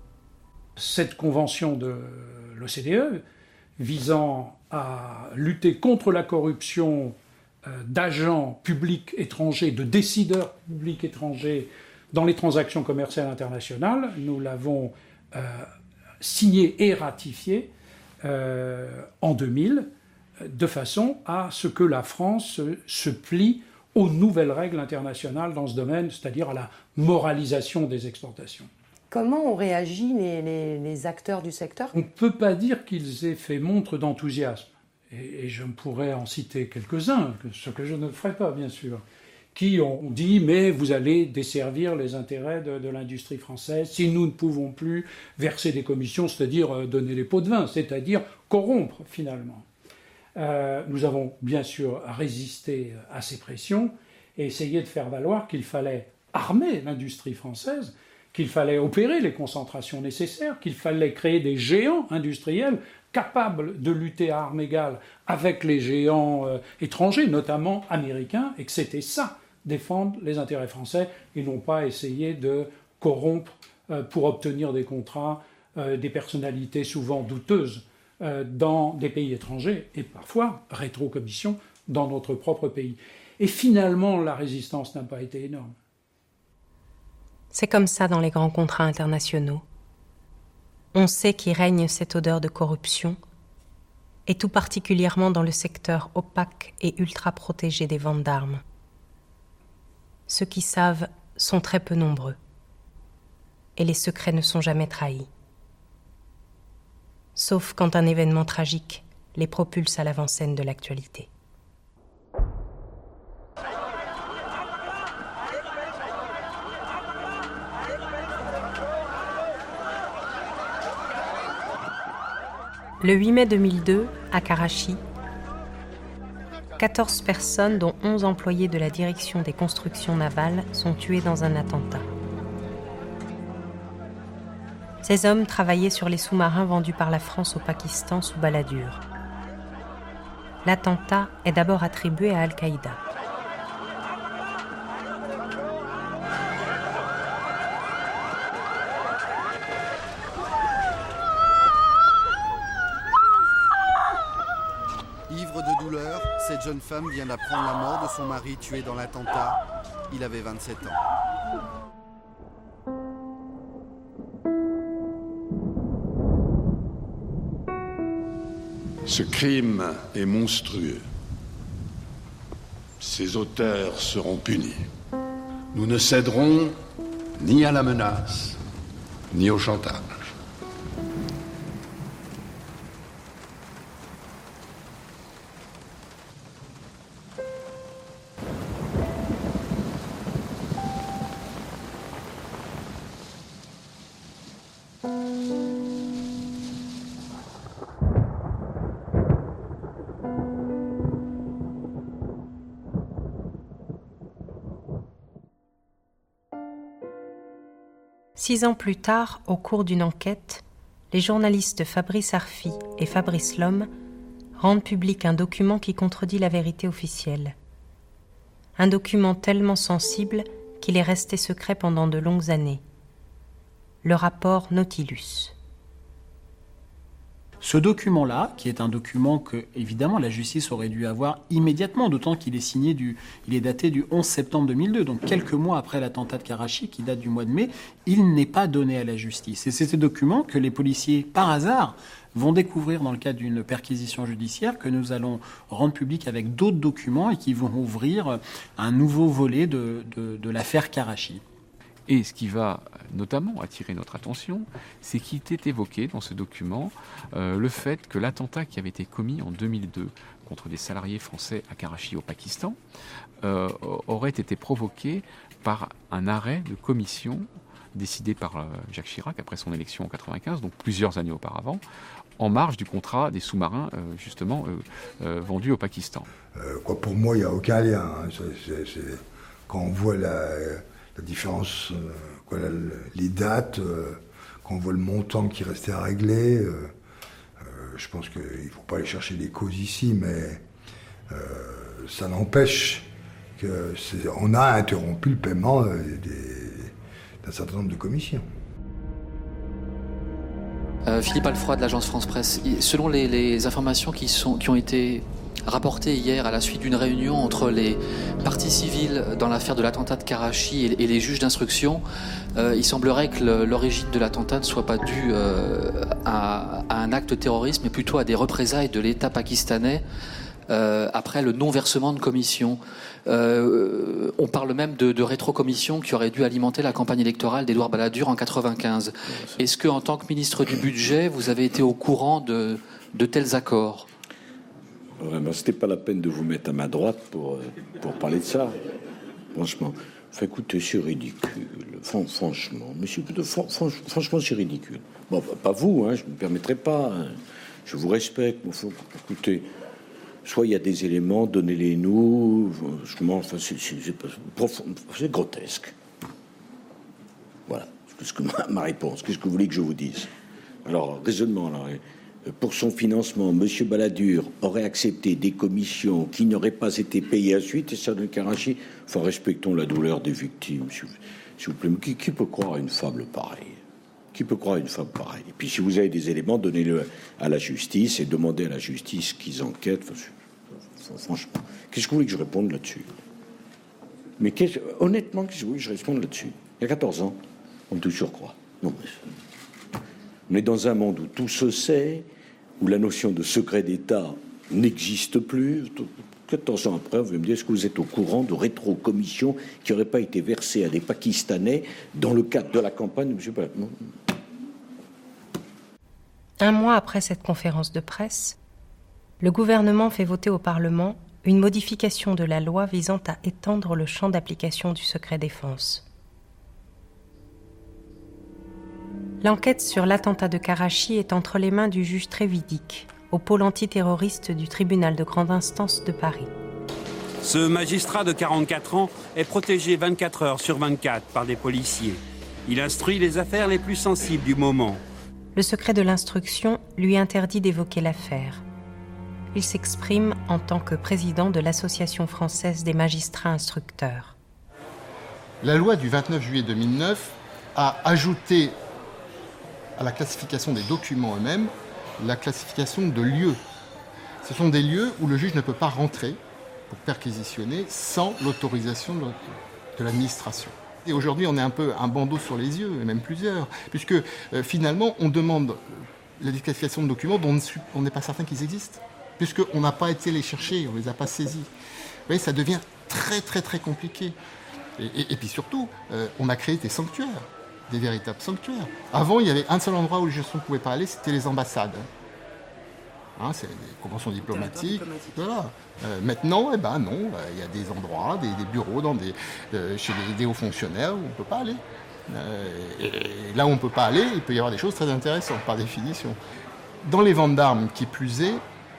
Cette convention de l'OCDE visant à lutter contre la corruption d'agents publics étrangers, de décideurs publics étrangers dans les transactions commerciales internationales, nous l'avons signée et ratifiée en 2000, de façon à ce que la France se plie aux nouvelles règles internationales dans ce domaine, c'est-à-dire à la moralisation des exportations. Comment ont réagi les acteurs du secteur ? On ne peut pas dire qu'ils aient fait montre d'enthousiasme. Et je pourrais en citer quelques-uns, ce que je ne ferai pas, bien sûr, qui ont dit « mais vous allez desservir les intérêts de l'industrie française si nous ne pouvons plus verser des commissions, c'est-à-dire donner les pots de vin, c'est-à-dire corrompre, finalement ». Nous avons bien sûr résisté à ces pressions et essayé de faire valoir qu'il fallait armer l'industrie française, qu'il fallait opérer les concentrations nécessaires, qu'il fallait créer des géants industriels capables de lutter à armes égales avec les géants étrangers, notamment américains, et que c'était ça, défendre les intérêts français, et non pas essayer de corrompre pour obtenir des contrats des personnalités souvent douteuses dans des pays étrangers, et parfois rétro-commission dans notre propre pays. Et finalement, la résistance n'a pas été énorme. C'est comme ça dans les grands contrats internationaux. On sait qu'il règne cette odeur de corruption, et tout particulièrement dans le secteur opaque et ultra protégé des ventes d'armes. Ceux qui savent sont très peu nombreux, et les secrets ne sont jamais trahis. Sauf quand un événement tragique les propulse à l'avant-scène de l'actualité. Le 8 mai 2002, à Karachi, 14 personnes, dont 11 employés de la direction des constructions navales, sont tuées dans un attentat. Ces hommes travaillaient sur les sous-marins vendus par la France au Pakistan sous Balladur. L'attentat est d'abord attribué à Al-Qaïda. Ivre de douleur, cette jeune femme vient d'apprendre la mort de son mari tué dans l'attentat. Il avait 27 ans. Ce crime est monstrueux. Ses auteurs seront punis. Nous ne céderons ni à la menace, ni au chantage. Six ans plus tard, au cours d'une enquête, les journalistes Fabrice Arfi et Fabrice Lhomme rendent public un document qui contredit la vérité officielle. Un document tellement sensible qu'il est resté secret pendant de longues années. Le rapport Nautilus. Ce document-là, qui est un document que, évidemment, la justice aurait dû avoir immédiatement, d'autant qu'il est il est daté du 11 septembre 2002, donc quelques mois après l'attentat de Karachi, qui date du mois de mai, il n'est pas donné à la justice. Et c'est ce document que les policiers, par hasard, vont découvrir dans le cadre d'une perquisition judiciaire que nous allons rendre public avec d'autres documents et qui vont ouvrir un nouveau volet de l'affaire Karachi. Et ce qui va notamment attirer notre attention, c'est qu'il était évoqué dans ce document le fait que l'attentat qui avait été commis en 2002 contre des salariés français à Karachi au Pakistan aurait été provoqué par un arrêt de commission décidé par Jacques Chirac après son élection en 1995, donc plusieurs années auparavant, en marge du contrat des sous-marins vendus au Pakistan. Pour moi, il n'y a aucun lien. Hein. Quand on voit la différence, les dates, quand on voit le montant qui restait à régler, je pense qu'il ne faut pas aller chercher des causes ici, mais ça n'empêche qu'on a interrompu le paiement d'un certain nombre de commissions. Philippe Alfroy de l'agence France-Presse. Selon les informations qui ont été rapportées hier à la suite d'une réunion entre les parties civiles dans l'affaire de l'attentat de Karachi et les juges d'instruction, il semblerait que l'origine de l'attentat ne soit pas due à un acte terroriste, mais plutôt à des représailles de l'État pakistanais après le non-versement de commission. On parle même de rétrocommission qui aurait dû alimenter la campagne électorale d'Édouard Balladur en 1995. Est-ce que, en tant que ministre du Budget, vous avez été au courant de tels accords ? Vraiment, c'était pas la peine de vous mettre à ma droite pour parler de ça. Franchement. Enfin, écoutez, c'est ridicule. Franchement, monsieur, franchement, c'est ridicule. Bon, pas vous, hein, je ne me permettrai pas. Hein. Je vous respecte. Écoutez, soit il y a des éléments, donnez-les nous. Franchement, enfin, c'est grotesque. Voilà, c'est ce que ma réponse. Qu'est-ce que vous voulez que je vous dise ? Alors, raisonnement, là. Pour son financement, M. Balladur aurait accepté des commissions qui n'auraient pas été payées à suite, et ça de Karachi. Enfin, respectons la douleur des victimes, s'il vous plaît. Qui peut croire à une fable pareille ? Qui peut croire à une fable pareille ? Et puis, si vous avez des éléments, donnez-le à la justice et demandez à la justice qu'ils enquêtent. Franchement, qu'est-ce que vous voulez que je réponde là-dessus ? Mais honnêtement, qu'est-ce que vous voulez que je réponde là-dessus ? Il y a 14 ans, on tout surcroît. Non, mais on est dans un monde où tout se sait, où la notion de secret d'État n'existe plus. 14 ans après, vous allez me dire, est-ce que vous êtes au courant de rétrocommissions qui n'auraient pas été versées à des Pakistanais dans le cadre de la campagne de M. Balladur ? Un mois après cette conférence de presse, le gouvernement fait voter au Parlement une modification de la loi visant à étendre le champ d'application du secret défense. L'enquête sur l'attentat de Karachi est entre les mains du juge Trévidic, au pôle antiterroriste du tribunal de grande instance de Paris. Ce magistrat de 44 ans est protégé 24 heures sur 24 par des policiers. Il instruit les affaires les plus sensibles du moment. Le secret de l'instruction lui interdit d'évoquer l'affaire. Il s'exprime en tant que président de l'Association française des magistrats instructeurs. La loi du 29 juillet 2009 a ajouté à la classification des documents eux-mêmes, la classification de lieux. Ce sont des lieux où le juge ne peut pas rentrer pour perquisitionner sans l'autorisation de l'administration. Et aujourd'hui, on est un peu un bandeau sur les yeux, et même plusieurs, puisque finalement, on demande la déclassification de documents dont on n'est pas certain qu'ils existent, puisqu'on n'a pas été les chercher, on ne les a pas saisis. Vous voyez, ça devient très, très, très compliqué. Et puis surtout, on a créé des sanctuaires. Des véritables sanctuaires. Avant, il y avait un seul endroit où les gens ne pouvaient pas aller, c'était les ambassades. Hein, c'est des conventions diplomatiques. Voilà. Maintenant, non, il y a des endroits, des bureaux chez des hauts fonctionnaires où on ne peut pas aller. Et là où on ne peut pas aller, il peut y avoir des choses très intéressantes, par définition. Dans les ventes d'armes, qui plus est,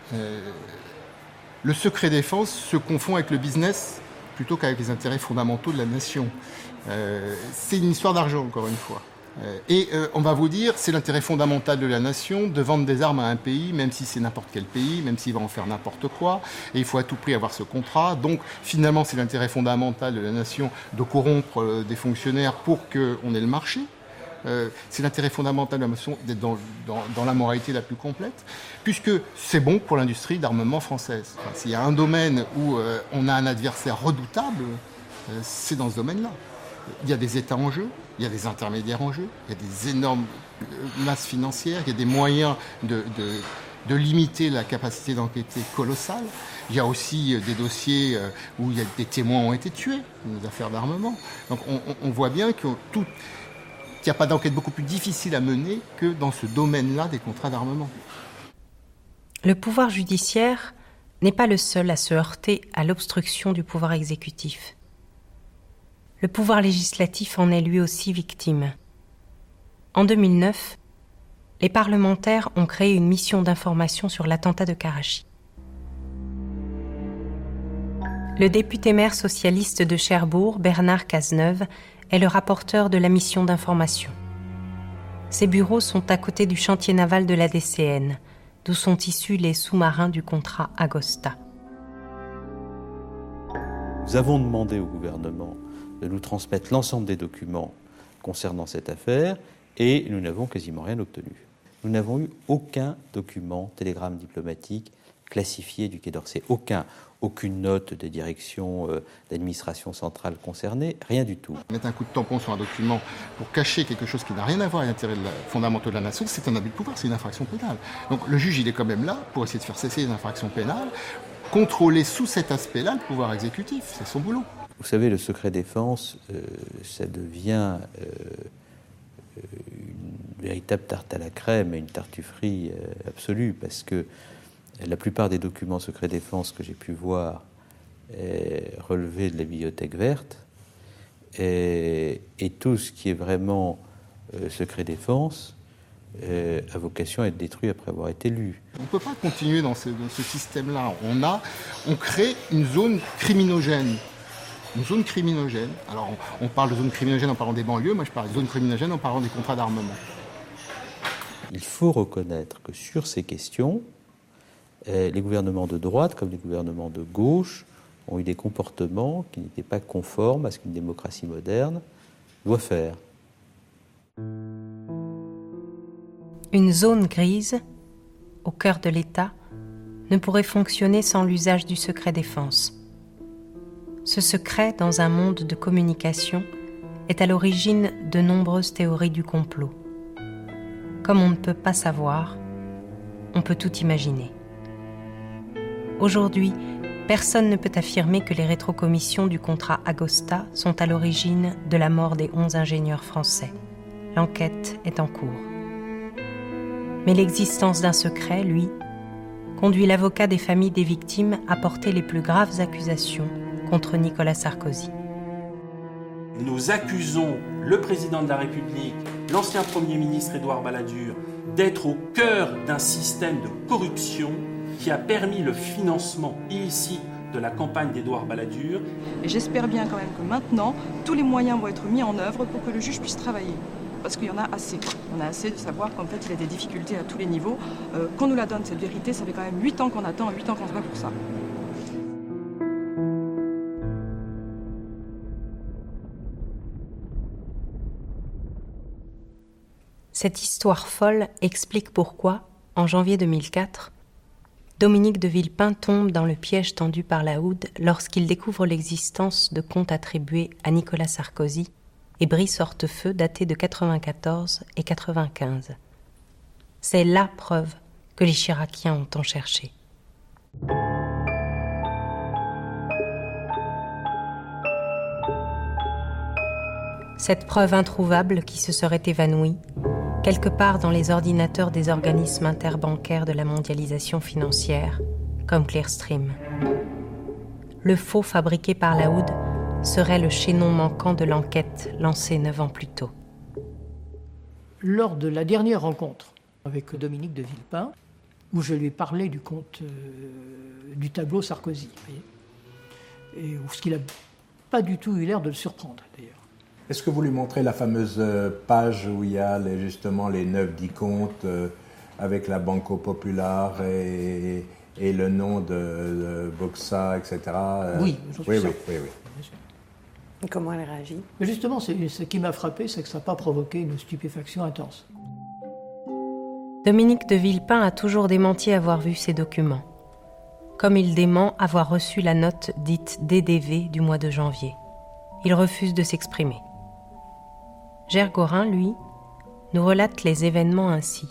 le secret défense se confond avec le business plutôt qu'avec les intérêts fondamentaux de la nation. C'est une histoire d'argent, encore une fois. Et on va vous dire, c'est l'intérêt fondamental de la nation de vendre des armes à un pays, même si c'est n'importe quel pays, même s'il va en faire n'importe quoi, et il faut à tout prix avoir ce contrat. Donc, finalement, c'est l'intérêt fondamental de la nation de corrompre des fonctionnaires pour qu'on ait le marché. C'est l'intérêt fondamental de la nation d'être dans la moralité la plus complète, puisque c'est bon pour l'industrie d'armement française. Enfin, s'il y a un domaine où on a un adversaire redoutable, c'est dans ce domaine-là. Il y a des États en jeu, il y a des intermédiaires en jeu, il y a des énormes masses financières, il y a des moyens de limiter la capacité d'enquêter colossale. Il y a aussi des dossiers où il y a des témoins ont été tués, des affaires d'armement. Donc on voit bien qu'il n'y a pas d'enquête beaucoup plus difficile à mener que dans ce domaine-là des contrats d'armement. Le pouvoir judiciaire n'est pas le seul à se heurter à l'obstruction du pouvoir exécutif. Le pouvoir législatif en est lui aussi victime. En 2009, les parlementaires ont créé une mission d'information sur l'attentat de Karachi. Le député-maire socialiste de Cherbourg, Bernard Cazeneuve, est le rapporteur de la mission d'information. Ses bureaux sont à côté du chantier naval de la DCN, d'où sont issus les sous-marins du contrat Agosta. Nous avons demandé au gouvernement de nous transmettre l'ensemble des documents concernant cette affaire et nous n'avons quasiment rien obtenu. nous n'avons eu aucun document, télégramme diplomatique classifié du Quai d'Orsay. Aucune note des directions d'administration centrale concernées, rien du tout. Mettre un coup de tampon sur un document pour cacher quelque chose qui n'a rien à voir avec les intérêts fondamentaux de la nation, c'est un abus de pouvoir, c'est une infraction pénale. Donc le juge, il est quand même là pour essayer de faire cesser les infractions pénales, contrôler sous cet aspect-là le pouvoir exécutif, c'est son boulot. Vous savez, le secret défense, ça devient une véritable tarte à la crème et une tartufferie absolue, parce que la plupart des documents secret défense que j'ai pu voir relevaient de la bibliothèque verte, et tout ce qui est vraiment secret défense a vocation à être détruit après avoir été lu. On ne peut pas continuer dans ce système-là. On crée une zone criminogène. Une zone criminogène. Alors, on parle de zone criminogène en parlant des banlieues, moi je parle de zone criminogène en parlant des contrats d'armement. Il faut reconnaître que sur ces questions, les gouvernements de droite comme les gouvernements de gauche ont eu des comportements qui n'étaient pas conformes à ce qu'une démocratie moderne doit faire. Une zone grise, au cœur de l'État, ne pourrait fonctionner sans l'usage du secret défense. Ce secret, dans un monde de communication, est à l'origine de nombreuses théories du complot. Comme on ne peut pas savoir, on peut tout imaginer. Aujourd'hui, personne ne peut affirmer que les rétrocommissions du contrat Agosta sont à l'origine de la mort des 11 ingénieurs français. L'enquête est en cours. Mais l'existence d'un secret, lui, conduit l'avocat des familles des victimes à porter les plus graves accusations contre Nicolas Sarkozy. Nous accusons le président de la République, l'ancien Premier ministre Édouard Balladur, d'être au cœur d'un système de corruption qui a permis le financement illicite de la campagne d'Édouard Balladur. Et j'espère bien quand même que maintenant, tous les moyens vont être mis en œuvre pour que le juge puisse travailler. Parce qu'il y en a assez. On a assez de savoir qu'en fait, il y a des difficultés à tous les niveaux. Qu'on nous la donne, cette vérité, ça fait quand même 8 ans qu'on attend, 8 ans qu'on se bat pour ça. Cette histoire folle explique pourquoi, en janvier 2004, Dominique de Villepin tombe dans le piège tendu par la Houde lorsqu'il découvre l'existence de comptes attribués à Nicolas Sarkozy et Brice Hortefeux datés de 94 et 95. C'est la preuve que les Chiraciens ont tant cherché. Cette preuve introuvable qui se serait évanouie, quelque part dans les ordinateurs des organismes interbancaires de la mondialisation financière, comme Clearstream. Le faux fabriqué par la Houde serait le chaînon manquant de l'enquête lancée 9 ans plus tôt. Lors de la dernière rencontre avec Dominique de Villepin, où je lui ai parlé du compte du tableau Sarkozy, et ce qui n'a pas du tout eu l'air de le surprendre, d'ailleurs. Est-ce que vous lui montrez la fameuse page où il y a justement les 9-10 comptes avec la Banco Popular et le nom de Boxa, etc. Oui, oui. Et comment elle réagit? Mais justement, ce qui m'a frappé, c'est que ça n'a pas provoqué une stupéfaction intense. Dominique de Villepin a toujours démenti avoir vu ces documents, comme il dément avoir reçu la note dite DDV du mois de janvier. Il refuse de s'exprimer. Gergorin, lui, nous relate les événements ainsi.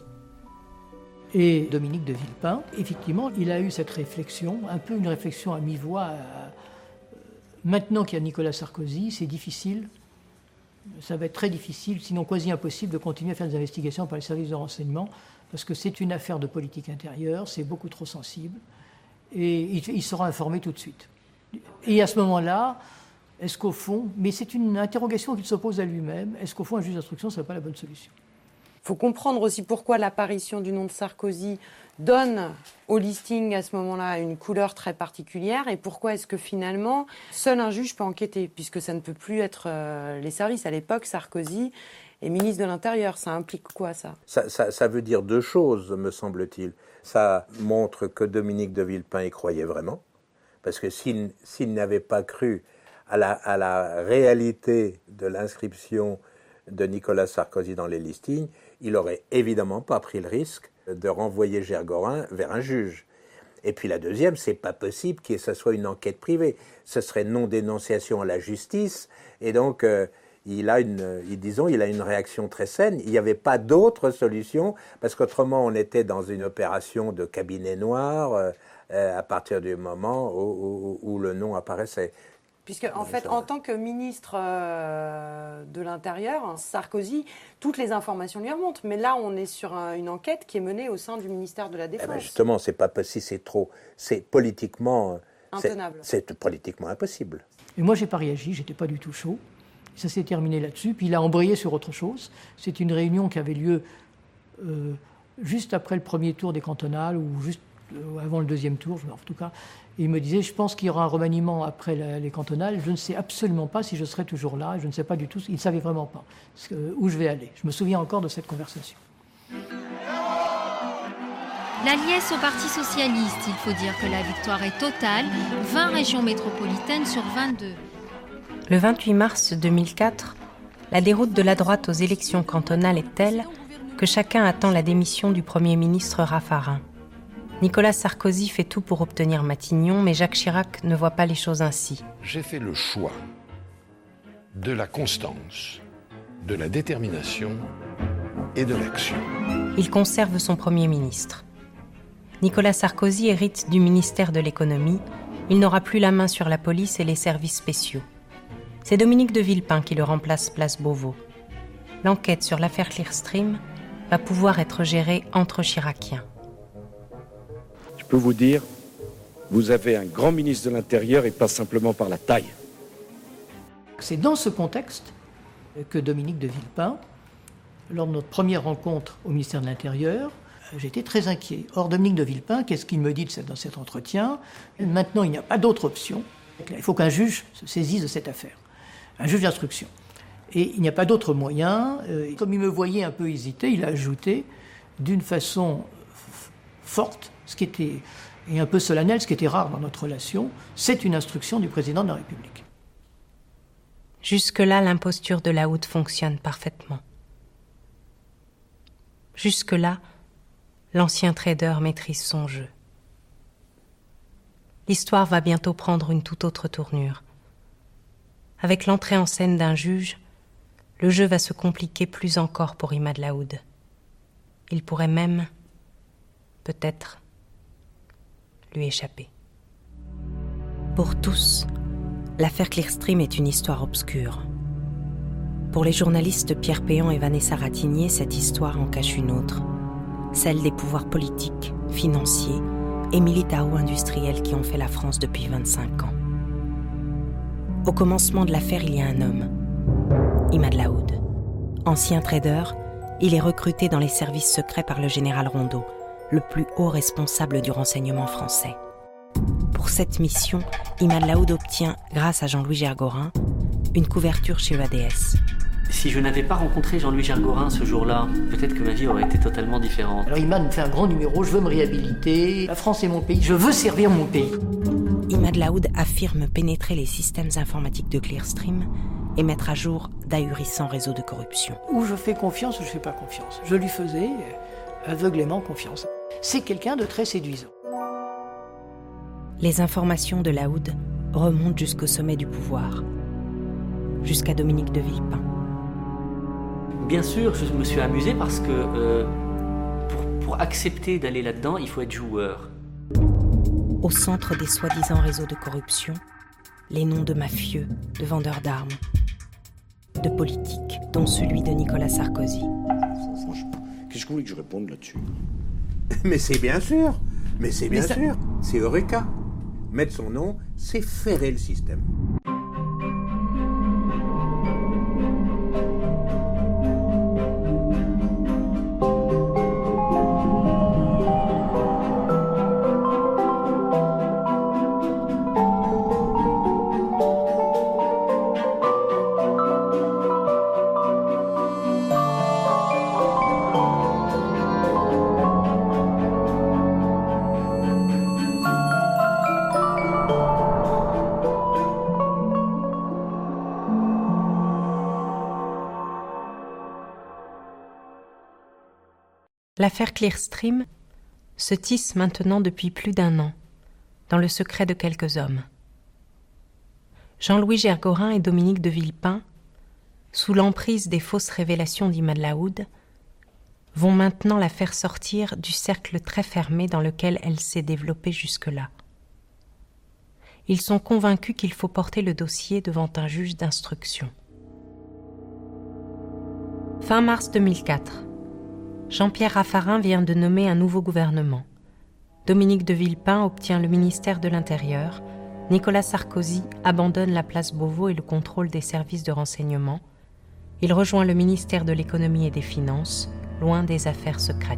Et Dominique de Villepin, effectivement, il a eu cette réflexion, un peu une réflexion à mi-voix. Maintenant qu'il y a Nicolas Sarkozy, c'est difficile, ça va être très difficile, sinon quasi impossible, de continuer à faire des investigations par les services de renseignement, parce que c'est une affaire de politique intérieure, c'est beaucoup trop sensible, et il sera informé tout de suite. Et à ce moment-là, est-ce qu'au fond, mais c'est une interrogation qu'il se pose à lui-même, est-ce qu'au fond un juge d'instruction ne serait pas la bonne solution? Il faut comprendre aussi pourquoi l'apparition du nom de Sarkozy donne au listing à ce moment-là une couleur très particulière et pourquoi est-ce que finalement seul un juge peut enquêter, puisque ça ne peut plus être les services. À l'époque, Sarkozy est ministre de l'Intérieur. Ça implique quoi, ça? Ça veut dire deux choses, me semble-t-il. Ça montre que Dominique de Villepin y croyait vraiment, parce que s'il n'avait pas cru à la réalité de l'inscription de Nicolas Sarkozy dans les listings, il n'aurait évidemment pas pris le risque de renvoyer Gergorin vers un juge. Et puis la deuxième, c'est pas possible que ce soit une enquête privée. Ce serait non-dénonciation à la justice, et donc il a une réaction très saine. Il n'y avait pas d'autre solution, parce qu'autrement on était dans une opération de cabinet noir à partir du moment où le nom apparaissait. Puisque, en fait, en tant que ministre de l'Intérieur, Sarkozy, toutes les informations lui remontent. Mais là, on est sur une enquête qui est menée au sein du ministère de la Défense. Eh ben justement, c'est pas possible, c'est politiquement intenable. C'est politiquement impossible. Et moi, j'ai pas réagi, j'étais pas du tout chaud. Ça s'est terminé là-dessus. Puis il a embrayé sur autre chose. C'est une réunion qui avait lieu juste après le premier tour des cantonales, ou juste avant le deuxième tour, en tout cas. Et il me disait, je pense qu'il y aura un remaniement après les cantonales. Je ne sais absolument pas si je serai toujours là. Je ne sais pas du tout. Il ne savait vraiment pas où je vais aller. Je me souviens encore de cette conversation. La liesse au Parti socialiste, il faut dire que la victoire est totale. 20 régions métropolitaines sur 22. Le 28 mars 2004, la déroute de la droite aux élections cantonales est telle que chacun attend la démission du Premier ministre Raffarin. Nicolas Sarkozy fait tout pour obtenir Matignon, mais Jacques Chirac ne voit pas les choses ainsi. J'ai fait le choix de la constance, de la détermination et de l'action. Il conserve son Premier ministre. Nicolas Sarkozy hérite du ministère de l'économie. Il n'aura plus la main sur la police et les services spéciaux. C'est Dominique de Villepin qui le remplace place Beauvau. L'enquête sur l'affaire Clearstream va pouvoir être gérée entre Chiraciens. Je peux vous dire, vous avez un grand ministre de l'Intérieur et pas simplement par la taille. C'est dans ce contexte que Dominique de Villepin, lors de notre première rencontre au ministère de l'Intérieur, j'étais très inquiet. Or, Dominique de Villepin, qu'est-ce qu'il me dit dans cet entretien ? Maintenant, il n'y a pas d'autre option. Il faut qu'un juge se saisisse de cette affaire, un juge d'instruction. Et il n'y a pas d'autre moyen. Comme il me voyait un peu hésiter, il a ajouté d'une façon forte, et un peu solennel, ce qui était rare dans notre relation, c'est une instruction du président de la République. Jusque-là, l'imposture de Lahoud fonctionne parfaitement. Jusque-là, l'ancien trader maîtrise son jeu. L'histoire va bientôt prendre une toute autre tournure. Avec l'entrée en scène d'un juge, le jeu va se compliquer plus encore pour Imad Lahoud. Il pourrait même, peut-être, lui échapper. Pour tous, l'affaire Clearstream est une histoire obscure. Pour les journalistes Pierre Péan et Vanessa Ratignier, cette histoire en cache une autre, celle des pouvoirs politiques, financiers et militaro-industriels qui ont fait la France depuis 25 ans. Au commencement de l'affaire, il y a un homme, Imad Lahoud. Ancien trader, il est recruté dans les services secrets par le général Rondeau, le plus haut responsable du renseignement français. Pour cette mission, Imad Lahoud obtient, grâce à Jean-Louis Gergorin, une couverture chez EADS. Si je n'avais pas rencontré Jean-Louis Gergorin ce jour-là, peut-être que ma vie aurait été totalement différente. Alors Imad me fait un grand numéro, je veux me réhabiliter, la France est mon pays, je veux servir mon pays. Imad Lahoud affirme pénétrer les systèmes informatiques de Clearstream et mettre à jour d'ahurissants réseaux de corruption. Ou je fais confiance ou je ne fais pas confiance. Je lui faisais aveuglément confiance. C'est quelqu'un de très séduisant. Les informations de Lahoud remontent jusqu'au sommet du pouvoir, jusqu'à Dominique de Villepin. Bien sûr, je me suis amusé parce que pour accepter d'aller là-dedans, il faut être joueur. Au centre des soi-disant réseaux de corruption, les noms de mafieux, de vendeurs d'armes, de politiques, dont celui de Nicolas Sarkozy. Franchement, qu'est-ce que vous voulez que je réponde là-dessus ? Mais c'est bien sûr, c'est Eureka. Mettre son nom, c'est ferrer le système. L'affaire Clearstream se tisse maintenant depuis plus d'1 an, dans le secret de quelques hommes. Jean-Louis Gergorin et Dominique de Villepin, sous l'emprise des fausses révélations d'Imad Laoud, vont maintenant la faire sortir du cercle très fermé dans lequel elle s'est développée jusque-là. Ils sont convaincus qu'il faut porter le dossier devant un juge d'instruction. Fin mars 2004, Jean-Pierre Raffarin vient de nommer un nouveau gouvernement. Dominique de Villepin obtient le ministère de l'Intérieur. Nicolas Sarkozy abandonne la place Beauvau et le contrôle des services de renseignement. Il rejoint le ministère de l'Économie et des Finances, loin des affaires secrètes.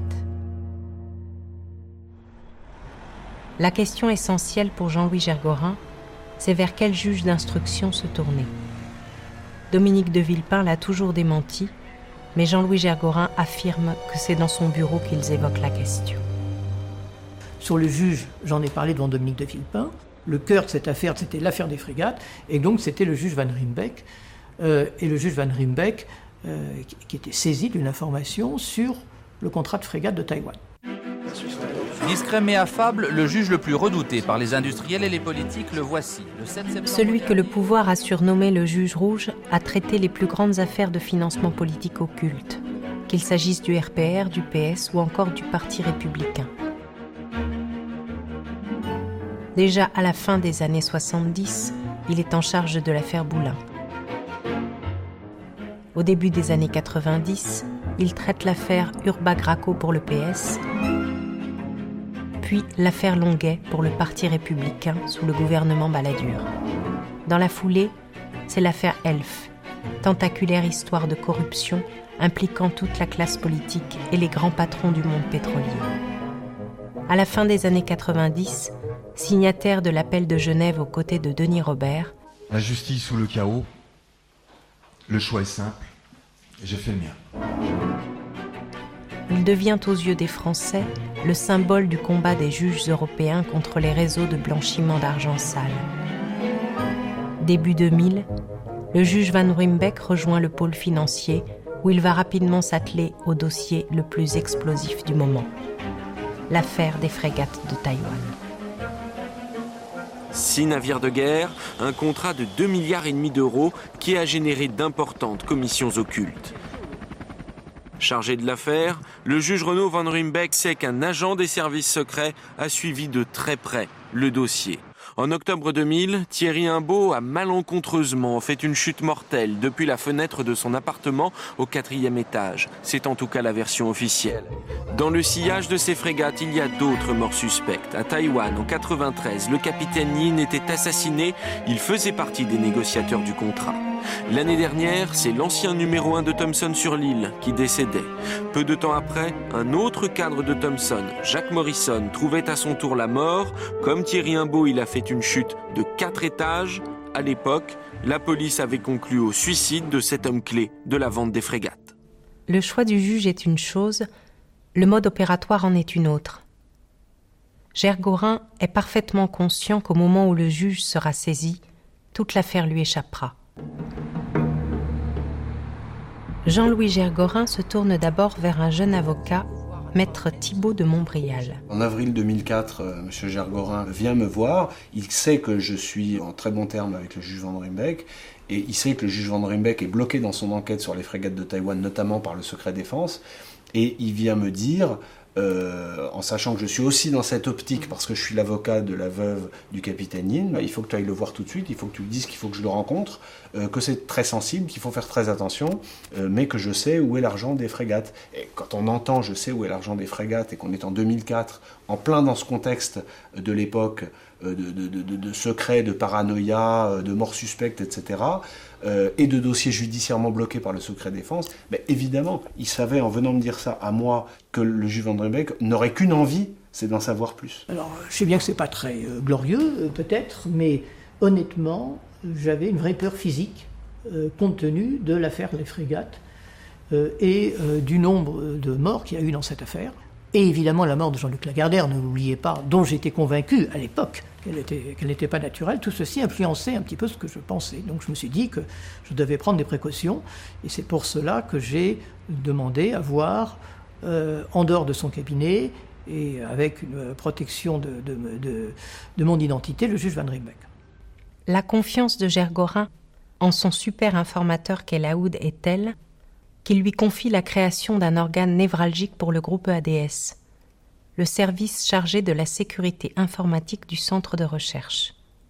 La question essentielle pour Jean-Louis Gergorin, c'est vers quel juge d'instruction se tourner. Dominique de Villepin l'a toujours démenti, mais Jean-Louis Gergorin affirme que c'est dans son bureau qu'ils évoquent la question. Sur le juge, j'en ai parlé devant Dominique de Villepin. Le cœur de cette affaire, c'était l'affaire des frégates, et donc c'était le juge Van Rymbeck. Et le juge Van Rymbeck, qui était saisi d'une information sur le contrat de frégate de Taïwan. Discret mais affable, le juge le plus redouté par les industriels et les politiques, le voici. Le 7 septembre... Celui que le pouvoir a surnommé le juge rouge a traité les plus grandes affaires de financement politique occulte, qu'il s'agisse du RPR, du PS ou encore du Parti républicain. Déjà à la fin des années 70, il est en charge de l'affaire Boulin. Au début des années 90, il traite l'affaire Urbac-Raco pour le PS, puis l'affaire Longuet pour le Parti républicain sous le gouvernement Balladur. Dans la foulée, c'est l'affaire Elf, tentaculaire histoire de corruption impliquant toute la classe politique et les grands patrons du monde pétrolier. À la fin des années 90, signataire de l'appel de Genève aux côtés de Denis Robert. La justice ou le chaos, le choix est simple, et j'ai fait le mien. Il devient aux yeux des Français le symbole du combat des juges européens contre les réseaux de blanchiment d'argent sale. Début 2000, le juge Van Rymbeck rejoint le pôle financier où il va rapidement s'atteler au dossier le plus explosif du moment, l'affaire des frégates de Taïwan. 6 navires de guerre, un contrat de 2,5 milliards d'euros qui a généré d'importantes commissions occultes. Chargé de l'affaire, le juge Renaud Van Rymbeck sait qu'un agent des services secrets a suivi de très près le dossier. En octobre 2000, Thierry Imbaud a malencontreusement fait une chute mortelle depuis la fenêtre de son appartement au 4e étage. C'est en tout cas la version officielle. Dans le sillage de ces frégates, il y a d'autres morts suspectes. À Taïwan, en 93, le capitaine Yin était assassiné. Il faisait partie des négociateurs du contrat. L'année dernière, c'est l'ancien numéro 1 de Thomson sur l'île qui décédait. Peu de temps après, un autre cadre de Thomson, Jacques Morrison, trouvait à son tour la mort. Comme Thierry Imbaud, il a fait une chute de 4 étages. À l'époque, la police avait conclu au suicide de cet homme clé de la vente des frégates. Le choix du juge est une chose, le mode opératoire en est une autre. Gergorin est parfaitement conscient qu'au moment où le juge sera saisi, toute l'affaire lui échappera. Jean-Louis Gergorin se tourne d'abord vers un jeune avocat, maître Thibault de Montbrial. En avril 2004, M. Gergorin vient me voir. Il sait que je suis en très bon terme avec le juge Van Rymbeck. Et il sait que le juge Van Rymbeck est bloqué dans son enquête sur les frégates de Taïwan, notamment par le secret défense. Et il vient me dire, en sachant que je suis aussi dans cette optique, parce que je suis l'avocat de la veuve du capitaine Yin, il faut que tu ailles le voir tout de suite, il faut que tu lui dises qu'il faut que je le rencontre, que c'est très sensible, qu'il faut faire très attention, mais que je sais où est l'argent des frégates. Et quand on entend « je sais où est l'argent des frégates » et qu'on est en 2004, en plein dans ce contexte de l'époque de secrets, de paranoïa, de morts suspectes, etc., et de dossiers judiciairement bloqués par le secret défense, ben évidemment, il savait en venant me dire ça à moi que le juge Van Rymbeck n'aurait qu'une envie, c'est d'en savoir plus. Alors, je sais bien que c'est pas très glorieux, peut-être, mais honnêtement, j'avais une vraie peur physique, compte tenu de l'affaire des frégates et du nombre de morts qu'il y a eu dans cette affaire. Et évidemment la mort de Jean-Luc Lagardère, ne l'oubliez pas, dont j'étais convaincu à l'époque qu'elle n'était pas naturelle. Tout ceci influençait un petit peu ce que je pensais. Donc je me suis dit que je devais prendre des précautions. Et c'est pour cela que j'ai demandé à voir en dehors de son cabinet et avec une protection de mon identité, le juge Van Riebeeck. La confiance de Gergorin en son super informateur qu'est Laoud est telle qu'il lui confie la création d'un organe névralgique pour le groupe EADS, le service chargé de la sécurité informatique du centre de recherche.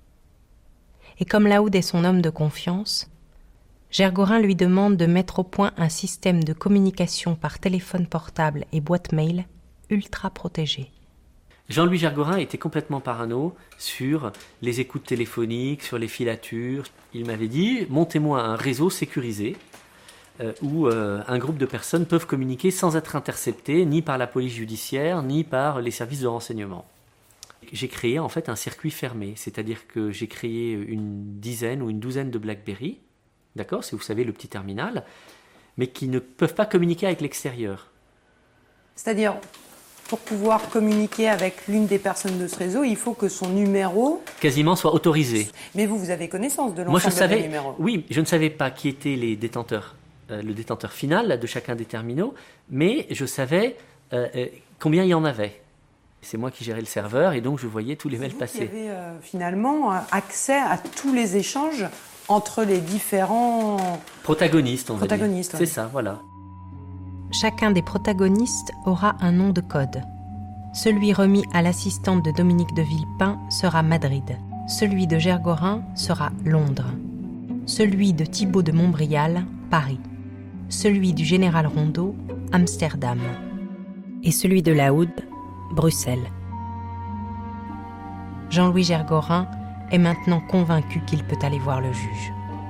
Et comme Laoud est son homme de confiance, Gergorin lui demande de mettre au point un système de communication par téléphone portable et boîte mail ultra protégé. Jean-Louis Gergorin était complètement parano sur les écoutes téléphoniques, sur les filatures. Il m'avait dit « Montez-moi un réseau sécurisé où un groupe de personnes peuvent communiquer sans être interceptées ni par la police judiciaire, ni par les services de renseignement. » J'ai créé en fait un circuit fermé, c'est-à-dire que j'ai créé une dizaine ou une douzaine de BlackBerry, d'accord, si vous savez le petit terminal, mais qui ne peuvent pas communiquer avec l'extérieur. C'est-à-dire, pour pouvoir communiquer avec l'une des personnes de ce réseau, il faut que son numéro... quasiment soit autorisé. Mais vous avez connaissance de l'ensemble des numéros. Oui, je ne savais pas qui étaient les détenteurs, le détenteur final de chacun des terminaux, mais je savais combien il y en avait. C'est moi qui gérais le serveur et donc je voyais tous les mails passer. Vous avez finalement accès à tous les échanges entre les différents... protagonistes, on va dire. Ouais. C'est ça, voilà. Chacun des protagonistes aura un nom de code. Celui remis à l'assistante de Dominique de Villepin sera Madrid. Celui de Gergorin sera Londres. Celui de Thibaut de Montbrial, Paris. Celui du général Rondeau, Amsterdam. Et celui de Laoud, Bruxelles. Jean-Louis Gergorin est maintenant convaincu qu'il peut aller voir le juge.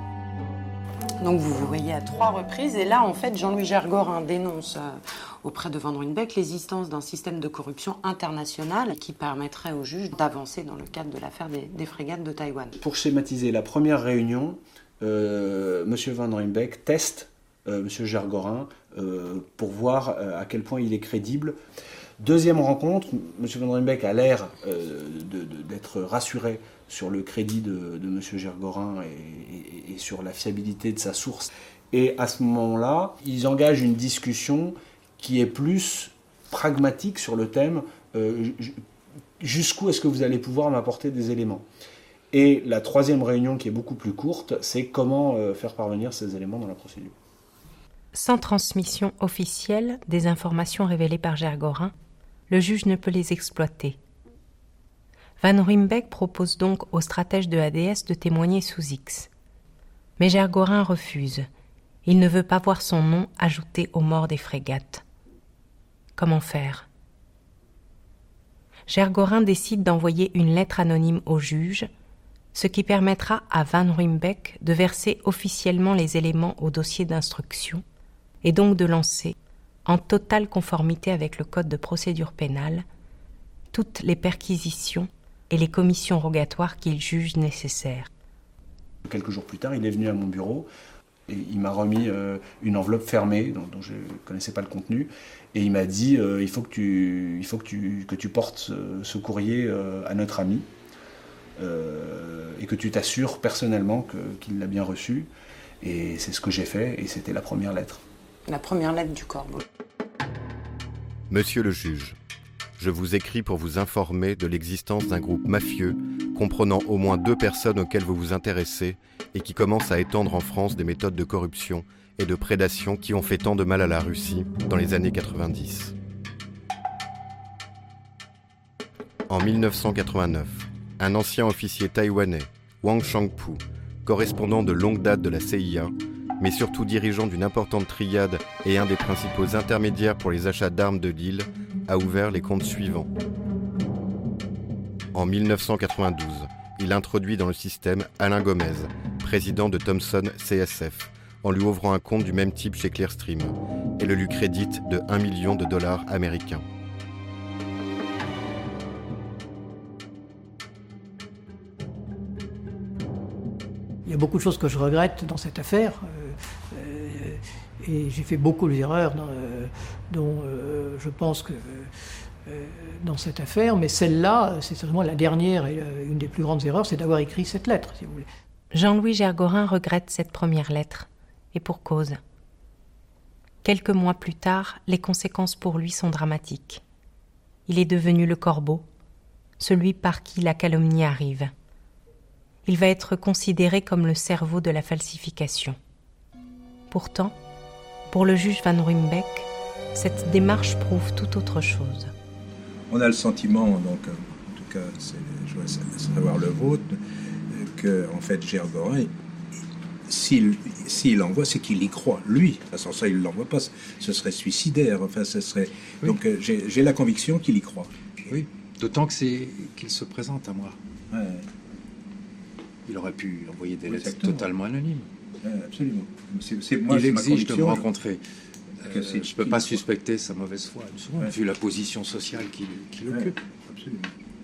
Donc vous vous voyez à 3 reprises, et là en fait Jean-Louis Gergorin dénonce auprès de Van Riebeeck l'existence d'un système de corruption international qui permettrait au juge d'avancer dans le cadre de l'affaire des frégates de Taïwan. Pour schématiser, la première réunion, M. Van Riebeeck teste M. Gergorin pour voir à quel point il est crédible. Deuxième rencontre, M. Van Riebeeck a l'air d'être rassuré sur le crédit de M. Gergorin et sur la fiabilité de sa source. Et à ce moment-là, ils engagent une discussion qui est plus pragmatique sur le thème jusqu'où est-ce que vous allez pouvoir m'apporter des éléments. Et la troisième réunion, qui est beaucoup plus courte, c'est comment faire parvenir ces éléments dans la procédure. Sans transmission officielle des informations révélées par Gergorin, le juge ne peut les exploiter. Van Riebeeck propose donc au stratège de ADS de témoigner sous X. Mais Gergorin refuse. Il ne veut pas voir son nom ajouté aux morts des frégates. Comment faire ? Gergorin décide d'envoyer une lettre anonyme au juge, ce qui permettra à Van Riebeeck de verser officiellement les éléments au dossier d'instruction et donc de lancer, en totale conformité avec le Code de procédure pénale, toutes les perquisitions et les commissions rogatoires qu'il juge nécessaires. Quelques jours plus tard, il est venu à mon bureau et il m'a remis une enveloppe fermée dont je ne connaissais pas le contenu, et il m'a dit il faut que tu portes ce courrier à notre ami et que tu t'assures personnellement qu'il l'a bien reçu. Et c'est ce que j'ai fait, et c'était la première lettre. La première lettre du corbeau. Monsieur le juge, je vous écris pour vous informer de l'existence d'un groupe mafieux comprenant au moins 2 personnes auxquelles vous vous intéressez et qui commence à étendre en France des méthodes de corruption et de prédation qui ont fait tant de mal à la Russie dans les années 90. En 1989, un ancien officier taïwanais, Wang Changpu, correspondant de longue date de la CIA, mais surtout dirigeant d'une importante triade et un des principaux intermédiaires pour les achats d'armes de l'île, a ouvert les comptes suivants. En 1992, il introduit dans le système Alain Gomez, président de Thomson CSF, en lui ouvrant un compte du même type chez Clearstream, et le lui crédite de $1 million américains. Il y a beaucoup de choses que je regrette dans cette affaire, et j'ai fait beaucoup d'erreurs dont je pense que dans cette affaire, mais celle-là, c'est certainement la dernière et une des plus grandes erreurs, c'est d'avoir écrit cette lettre, si vous voulez. Jean-Louis Gergorin regrette cette première lettre, et pour cause. Quelques mois plus tard, les conséquences pour lui sont dramatiques. Il est devenu le corbeau, celui par qui la calomnie arrive. Il va être considéré comme le cerveau de la falsification. Pourtant, pour le juge Van Ruymbeck, cette démarche prouve tout autre chose. On a le sentiment, donc, en tout cas, je voudrais savoir le vôtre, que en fait Gergorin, s'il l'envoie, c'est qu'il y croit, lui. Sans ça, il ne l'envoie pas, ce serait suicidaire. Enfin, ce serait... Oui. Donc j'ai la conviction qu'il y croit. Oui, d'autant qu'il se présente à moi. Ouais. Il aurait pu envoyer des lettres Exactement. Totalement anonymes. Absolument. Il exige de me rencontrer. Je ne peux pas croit. suspecter sa mauvaise foi, vu la position sociale qu'il occupe. Absolument.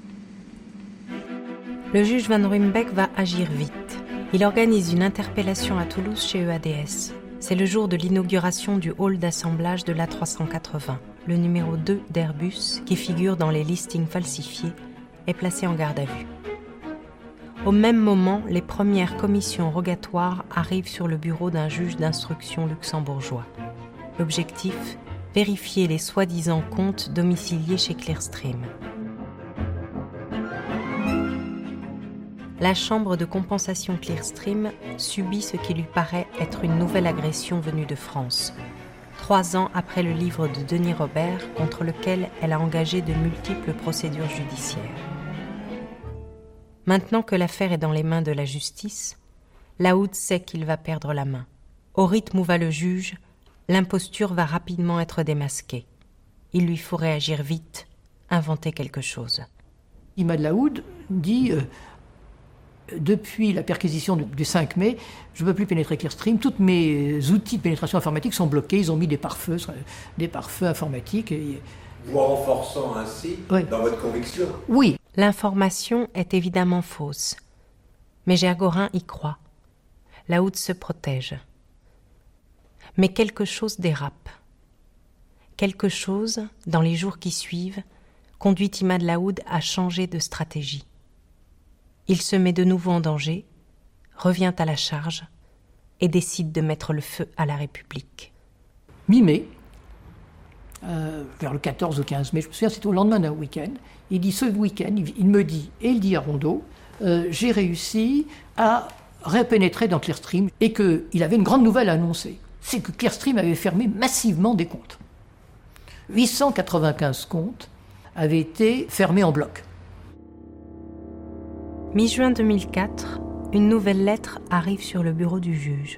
Le juge Van Ruymbeck va agir vite. Il organise une interpellation à Toulouse chez EADS. C'est le jour de l'inauguration du hall d'assemblage de l'A380. Le numéro 2 d'Airbus, qui figure dans les listings falsifiés, est placé en garde à vue. Au même moment, les premières commissions rogatoires arrivent sur le bureau d'un juge d'instruction luxembourgeois. L'objectif, vérifier les soi-disant comptes domiciliés chez Clearstream. La chambre de compensation Clearstream subit ce qui lui paraît être une nouvelle agression venue de France, 3 ans après le livre de Denis Robert contre lequel elle a engagé de multiples procédures judiciaires. Maintenant que l'affaire est dans les mains de la justice, Laoud sait qu'il va perdre la main. Au rythme où va le juge, l'imposture va rapidement être démasquée. Il lui faut réagir vite, inventer quelque chose. Imad Laoud dit depuis la perquisition du 5 mai, je ne peux plus pénétrer Clearstream. Tous mes outils de pénétration informatique sont bloqués. Ils ont mis des pare-feux informatiques. Vous renforçant ainsi dans votre conviction. Oui, l'information est évidemment fausse. Mais Gergorin y croit. Laoud se protège. Mais quelque chose dérape. Quelque chose, dans les jours qui suivent, conduit Imad Laoud à changer de stratégie. Il se met de nouveau en danger, revient à la charge et décide de mettre le feu à la République. Mi-mai, vers le 14 ou 15 mai, je me souviens, c'était au lendemain d'un week-end, il dit ce week-end, il me dit, et il dit à Rondeau, j'ai réussi à repénétrer dans Clearstream et qu'il avait une grande nouvelle à annoncer. C'est que Clearstream avait fermé massivement des comptes. 895 comptes avaient été fermés en bloc. Mi-juin 2004, une nouvelle lettre arrive sur le bureau du juge.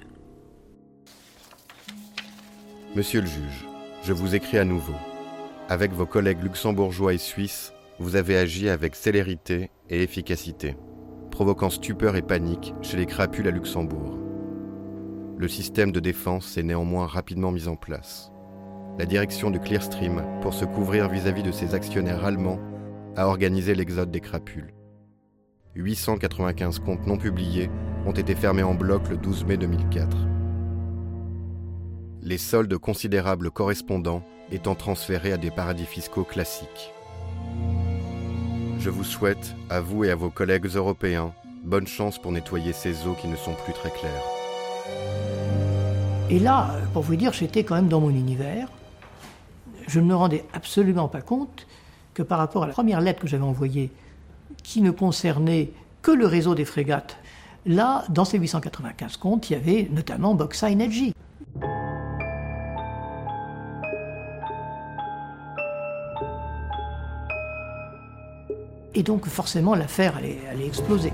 Monsieur le juge, je vous écris à nouveau. Avec vos collègues luxembourgeois et suisses, vous avez agi avec célérité et efficacité, provoquant stupeur et panique chez les crapules à Luxembourg. Le système de défense est néanmoins rapidement mis en place. La direction de Clearstream, pour se couvrir vis-à-vis de ses actionnaires allemands, a organisé l'exode des crapules. 895 comptes non publiés ont été fermés en bloc le 12 mai 2004. Les soldes considérables correspondants étant transférés à des paradis fiscaux classiques. Je vous souhaite, à vous et à vos collègues européens, bonne chance pour nettoyer ces eaux qui ne sont plus très claires. Et là, pour vous dire, j'étais quand même dans mon univers. Je ne me rendais absolument pas compte que par rapport à la première lettre que j'avais envoyée, qui ne concernait que le réseau des frégates, là, dans ces 895 comptes, il y avait notamment Boxa Energy. Et donc, forcément, l'affaire allait exploser.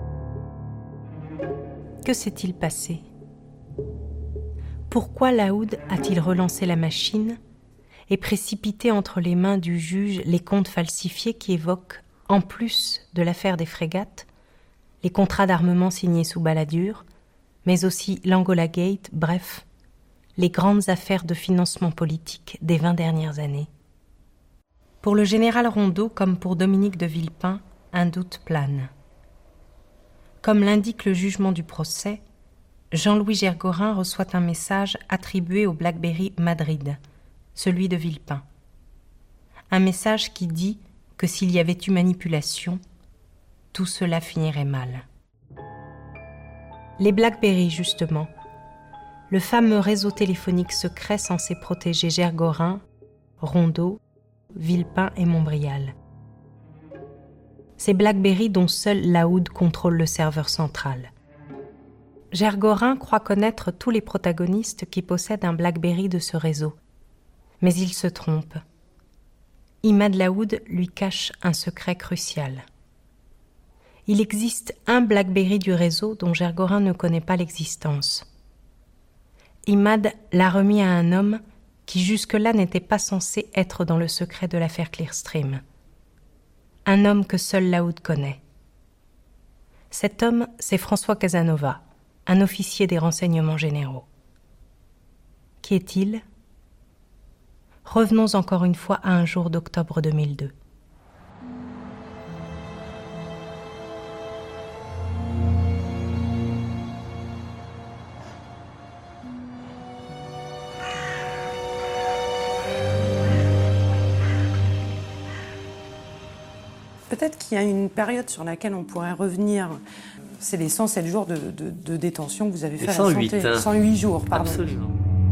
Que s'est-il passé ? Pourquoi Laoud a-t-il relancé la machine et précipité entre les mains du juge les comptes falsifiés qui évoquent, en plus de l'affaire des frégates, les contrats d'armement signés sous Balladur, mais aussi l'Angola Gate, bref, les grandes affaires de financement politique des 20 dernières années. Pour le général Rondeau, comme pour Dominique de Villepin, un doute plane. Comme l'indique le jugement du procès, Jean-Louis Gergorin reçoit un message attribué au BlackBerry Madrid, celui de Villepin. Un message qui dit que s'il y avait eu manipulation, tout cela finirait mal. Les BlackBerry, justement, le fameux réseau téléphonique secret censé protéger Gergorin, Rondeau, Villepin et Montbrial. C'est BlackBerry dont seul Lahoud contrôle le serveur central. Gergorin croit connaître tous les protagonistes qui possèdent un BlackBerry de ce réseau. Mais il se trompe. Imad Lahoud lui cache un secret crucial. Il existe un BlackBerry du réseau dont Gergorin ne connaît pas l'existence. Imad l'a remis à un homme qui jusque-là n'était pas censé être dans le secret de l'affaire Clearstream. Un homme que seul Lahoud connaît. Cet homme, c'est François Casanova, un officier des renseignements généraux. Qui est-il ? Revenons encore une fois à un jour d'octobre 2002. Peut-être qu'il y a une période sur laquelle on pourrait revenir. C'est les 107 jours de détention que vous avez fait à la santé. 108 jours, pardon. Absolument.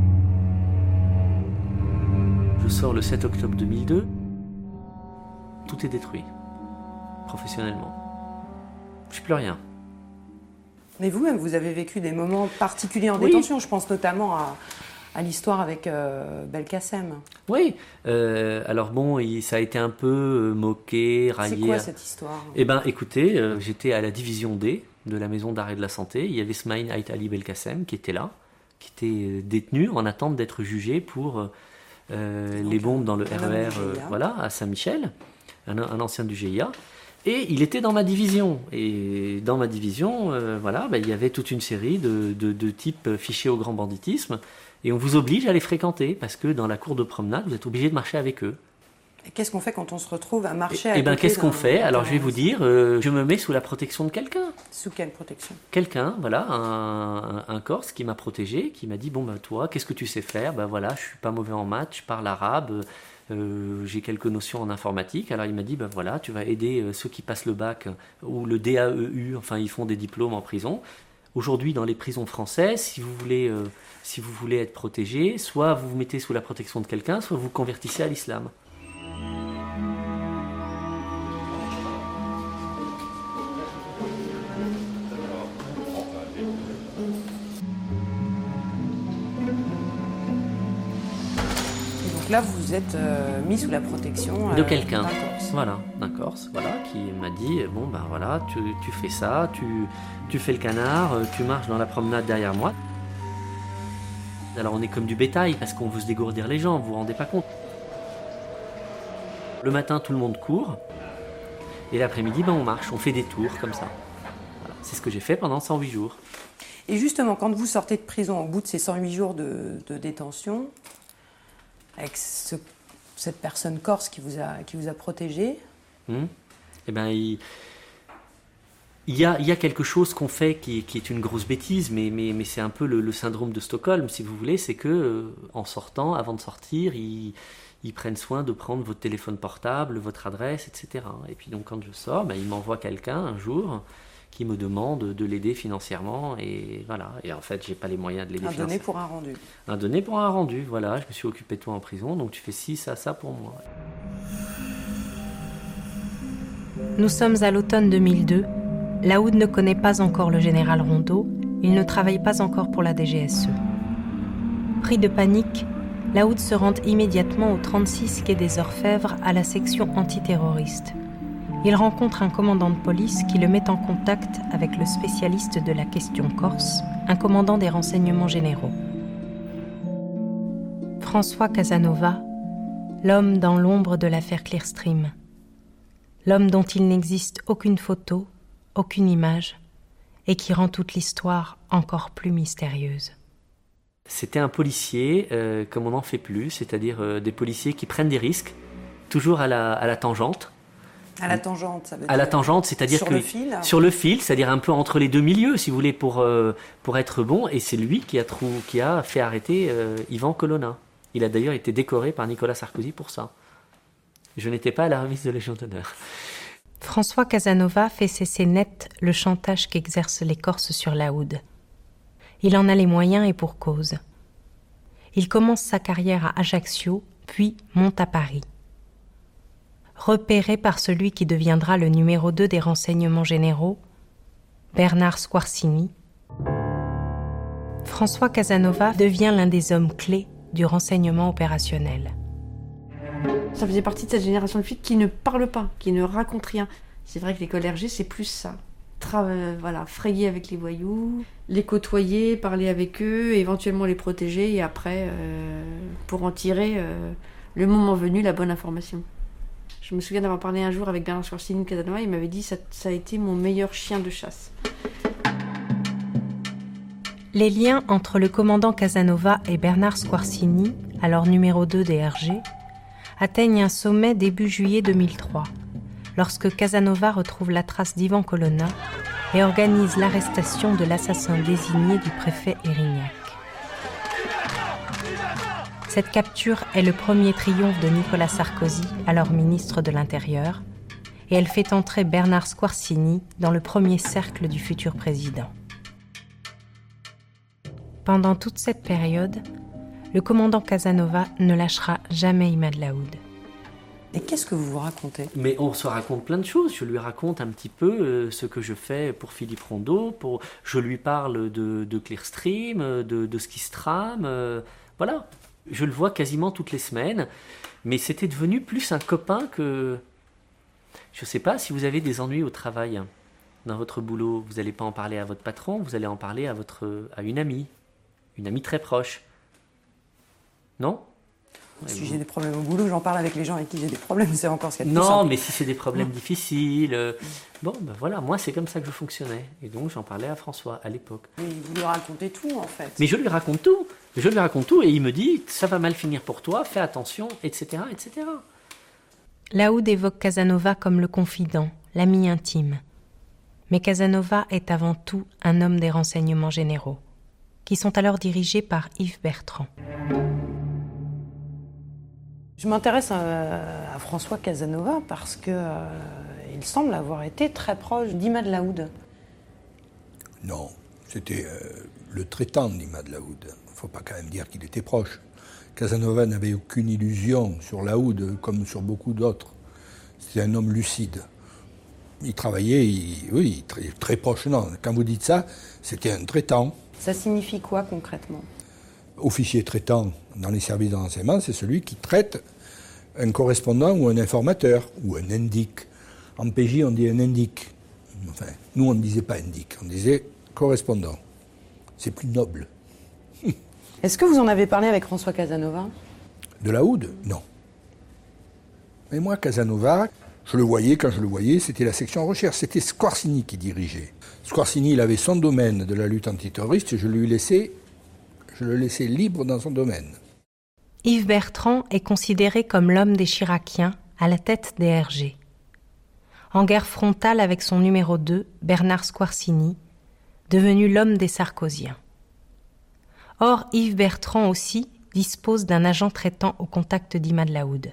Je sors le 7 octobre 2002. Tout est détruit, professionnellement. Je n'ai plus rien. Mais vous-même, vous avez vécu des moments particuliers en détention. Je pense notamment à l'histoire avec Belkacem. Oui, alors bon, ça a été un peu moqué, raillé. C'est quoi cette histoire ? Eh bien, écoutez, j'étais à la division D de la maison d'arrêt de la santé. Il y avait Smaïn Ait Ali Belkacem qui était là, qui était détenu en attente d'être jugé pour les bombes dans le RER à Saint-Michel, un ancien du GIA. Et il était dans ma division. Et dans ma division, il y avait toute une série de types fichés au grand banditisme. Et on vous oblige à les fréquenter, parce que dans la cour de promenade, vous êtes obligé de marcher avec eux. Et qu'est-ce qu'on fait quand on se retrouve à marcher avec eux ? Eh bien, qu'est-ce qu'on fait ? Alors, je vais vous dire, je me mets sous la protection de quelqu'un. Sous quelle protection ? Quelqu'un, un Corse qui m'a protégé, qui m'a dit, toi, qu'est-ce que tu sais faire ? Je suis pas mauvais en maths, je parle arabe, j'ai quelques notions en informatique. Alors, il m'a dit, tu vas aider ceux qui passent le bac ou le DAEU, ils font des diplômes en prison. Aujourd'hui, dans les prisons françaises, si vous voulez être protégé, soit vous vous mettez sous la protection de quelqu'un, soit vous vous convertissez à l'islam. Et donc là, vous êtes mis sous la protection de quelqu'un, d'un Corse. Qui m'a dit tu fais ça, tu fais le canard, tu marches dans la promenade derrière moi. Alors on est comme du bétail parce qu'on veut se dégourdir les jambes, vous vous rendez pas compte. Le matin, tout le monde court, et l'après-midi, on marche, on fait des tours comme ça. Voilà. C'est ce que j'ai fait pendant 108 jours. Et justement, quand vous sortez de prison au bout de ces 108 jours de détention, avec cette personne corse qui vous a protégé, eh bien, il y a quelque chose qu'on fait qui est une grosse bêtise, mais c'est un peu le syndrome de Stockholm, si vous voulez, c'est que en sortant, avant de sortir, ils prennent soin de prendre votre téléphone portable, votre adresse, etc. Et puis donc quand je sors, ils m'envoient quelqu'un un jour qui me demande de l'aider financièrement, et voilà. Et en fait, j'ai pas les moyens de l'aider financièrement. Un donné pour un rendu. Un donné pour un rendu, voilà. Je me suis occupé de toi en prison, donc tu fais ci, ça pour moi. Nous sommes à l'automne 2002. Lahoud ne connaît pas encore le général Rondeau, il ne travaille pas encore pour la DGSE. Pris de panique, Lahoud se rend immédiatement au 36 quai des Orfèvres à la section antiterroriste. Il rencontre un commandant de police qui le met en contact avec le spécialiste de la question corse, un commandant des renseignements généraux. François Casanova, l'homme dans l'ombre de l'affaire Clearstream. L'homme dont il n'existe aucune photo, aucune image, et qui rend toute l'histoire encore plus mystérieuse. C'était un policier comme on n'en fait plus, c'est-à-dire des policiers qui prennent des risques, toujours à la tangente. À la tangente, ça veut dire. À la tangente, c'est-à-dire sur que le fil. Sur le fil, c'est-à-dire un peu entre les deux milieux, si vous voulez, pour être bon. Et c'est lui qui a fait arrêter Ivan Colonna. Il a d'ailleurs été décoré par Nicolas Sarkozy pour ça. Je n'étais pas à la remise de Légion d'honneur. François Casanova fait cesser net le chantage qu'exercent les Corses sur Lahoud. Il en a les moyens et pour cause. Il commence sa carrière à Ajaccio, puis monte à Paris. Repéré par celui qui deviendra le numéro 2 des renseignements généraux, Bernard Squarcini, François Casanova devient l'un des hommes clés du renseignement opérationnel. Ça faisait partie de cette génération de flics qui ne parlent pas, qui ne racontent rien. C'est vrai que l'école RG, c'est plus ça. Frayer avec les voyous, les côtoyer, parler avec eux, éventuellement les protéger, et après, pour en tirer, le moment venu, la bonne information. Je me souviens d'avoir parlé un jour avec Bernard Squarcini de Casanova, il m'avait dit ça a été mon meilleur chien de chasse. Les liens entre le commandant Casanova et Bernard Squarcini, alors numéro 2 des RG, atteignent un sommet début juillet 2003, lorsque Casanova retrouve la trace d'Ivan Colonna et organise l'arrestation de l'assassin désigné du préfet Erignac. Cette capture est le premier triomphe de Nicolas Sarkozy, alors ministre de l'Intérieur, et elle fait entrer Bernard Squarcini dans le premier cercle du futur président. Pendant toute cette période, le commandant Casanova ne lâchera jamais Imad Laoud. Et qu'est-ce que vous vous racontez ? Mais on se raconte plein de choses. Je lui raconte un petit peu ce que je fais pour Philippe Rondeau. Je lui parle de Clearstream, de ce qui se trame. Voilà. Je le vois quasiment toutes les semaines. Mais c'était devenu plus un copain que... Je ne sais pas si vous avez des ennuis au travail, dans votre boulot. Vous n'allez pas en parler à votre patron, vous allez en parler à une amie très proche. Non ? Si j'ai des problèmes au boulot, j'en parle avec les gens avec qui j'ai des problèmes, c'est encore ce qu'il y a de plus simple. Non, mais si c'est des problèmes difficiles... Bon, ben voilà, moi c'est comme ça que je fonctionnais. Et donc j'en parlais à François à l'époque. Mais vous lui racontez tout en fait. Mais je lui raconte tout. Et il me dit, ça va mal finir pour toi, fais attention, etc. etc. Laoud évoque Casanova comme le confident, l'ami intime. Mais Casanova est avant tout un homme des renseignements généraux, qui sont alors dirigés par Yves Bertrand. Je m'intéresse à François Casanova parce qu'il semble avoir été très proche d'Imad Laoud. Non, c'était le traitant d'Imad Laoud. Il ne faut pas quand même dire qu'il était proche. Casanova n'avait aucune illusion sur Laoud, comme sur beaucoup d'autres. C'était un homme lucide. Il travaillait, très proche. Non, quand vous dites ça, c'était un traitant. Ça signifie quoi concrètement ? Officier traitant dans les services de renseignement, c'est celui qui traite un correspondant ou un informateur, ou un indic. En PJ, on dit un indic. Enfin, nous, on ne disait pas indic, on disait correspondant. C'est plus noble. Est-ce que vous en avez parlé avec François Casanova ? De Laoud ? Non. Mais moi, Casanova, je le voyais, quand je le voyais, c'était la section recherche. C'était Squarcini qui dirigeait. Squarcini, il avait son domaine de la lutte antiterroriste et je le laissais libre dans son domaine. Yves Bertrand est considéré comme l'homme des Chiraciens à la tête des RG. En guerre frontale avec son numéro 2, Bernard Squarcini, devenu l'homme des Sarkoziens. Or, Yves Bertrand aussi dispose d'un agent traitant au contact d'Imad Laoud.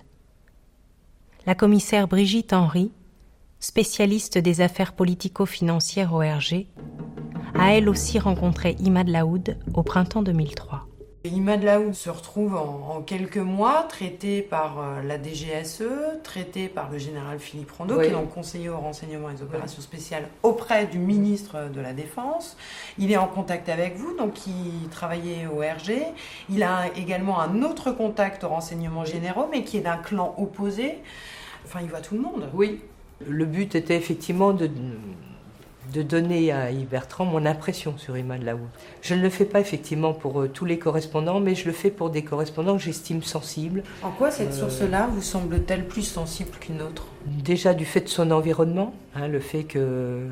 La commissaire Brigitte Henry, spécialiste des affaires politico-financières au RG, a elle aussi rencontré Imad Laoud au printemps 2003. Imad Laoud se retrouve en quelques mois traité par la DGSE, traité par le général Philippe Rondeau, qui est donc conseiller au renseignement et aux opérations spéciales auprès du ministre de la Défense. Il est en contact avec vous, donc il travaillait au RG. Il a également un autre contact aux renseignements généraux, mais qui est d'un clan opposé. Enfin, il voit tout le monde. Oui. Le but était effectivement de donner à Yves Bertrand mon impression sur Imad Laoud. Je ne le fais pas effectivement pour tous les correspondants, mais je le fais pour des correspondants que j'estime sensibles. En quoi cette source-là vous semble-t-elle plus sensible qu'une autre ? Déjà du fait de son environnement, le fait que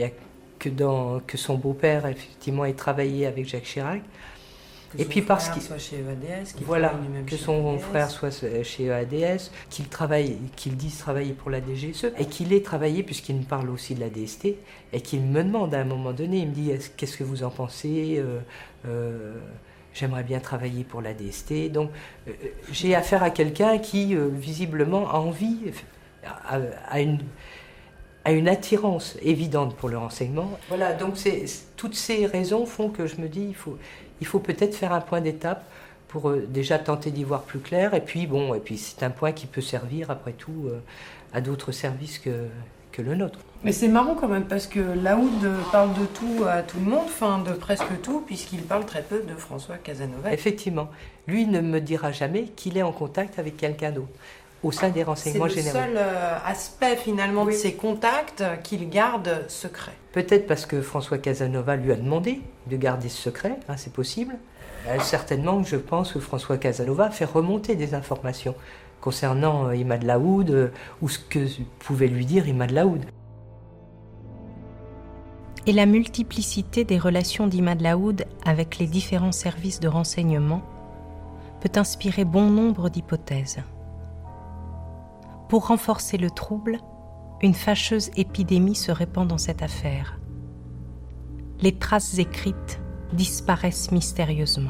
son beau-père effectivement ait travaillé avec Jacques Chirac. Et puis parce qu'il soit chez EADS, que son frère soit chez EADS, qu'il dise travailler pour la DGSE et qu'il ait travaillé, puisqu'il me parle aussi de la DST, et qu'il me demande à un moment donné, il me dit qu'est-ce que vous en pensez, j'aimerais bien travailler pour la DST. Donc j'ai affaire à quelqu'un qui visiblement a envie, a une attirance évidente pour le renseignement. Voilà, donc toutes ces raisons font que je me dis il faut peut-être faire un point d'étape pour déjà tenter d'y voir plus clair. Et puis c'est un point qui peut servir après tout à d'autres services que le nôtre. Mais c'est marrant quand même parce que Laoud parle de tout à tout le monde, enfin de presque tout, puisqu'il parle très peu de François Casanova. Effectivement, lui ne me dira jamais qu'il est en contact avec quelqu'un d'autre au sein des renseignements généraux. C'est le seul aspect finalement de ses contacts qu'il garde secret. Peut-être parce que François Casanova lui a demandé de garder ce secret, c'est possible. Certainement, je pense que François Casanova fait remonter des informations concernant Imad Laoud ou ce que pouvait lui dire Imad Laoud. Et la multiplicité des relations d'Imad Laoud avec les différents services de renseignement peut inspirer bon nombre d'hypothèses. Pour renforcer le trouble, une fâcheuse épidémie se répand dans cette affaire. Les traces écrites disparaissent mystérieusement.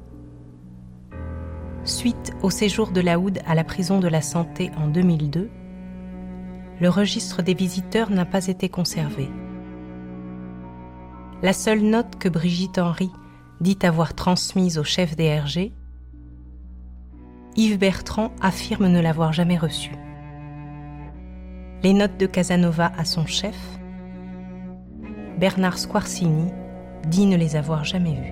Suite au séjour de Laoud à la prison de la Santé en 2002, le registre des visiteurs n'a pas été conservé. La seule note que Brigitte Henry dit avoir transmise au chef des RG, Yves Bertrand affirme ne l'avoir jamais reçue. Les notes de Casanova à son chef, Bernard Squarcini dit ne les avoir jamais vues.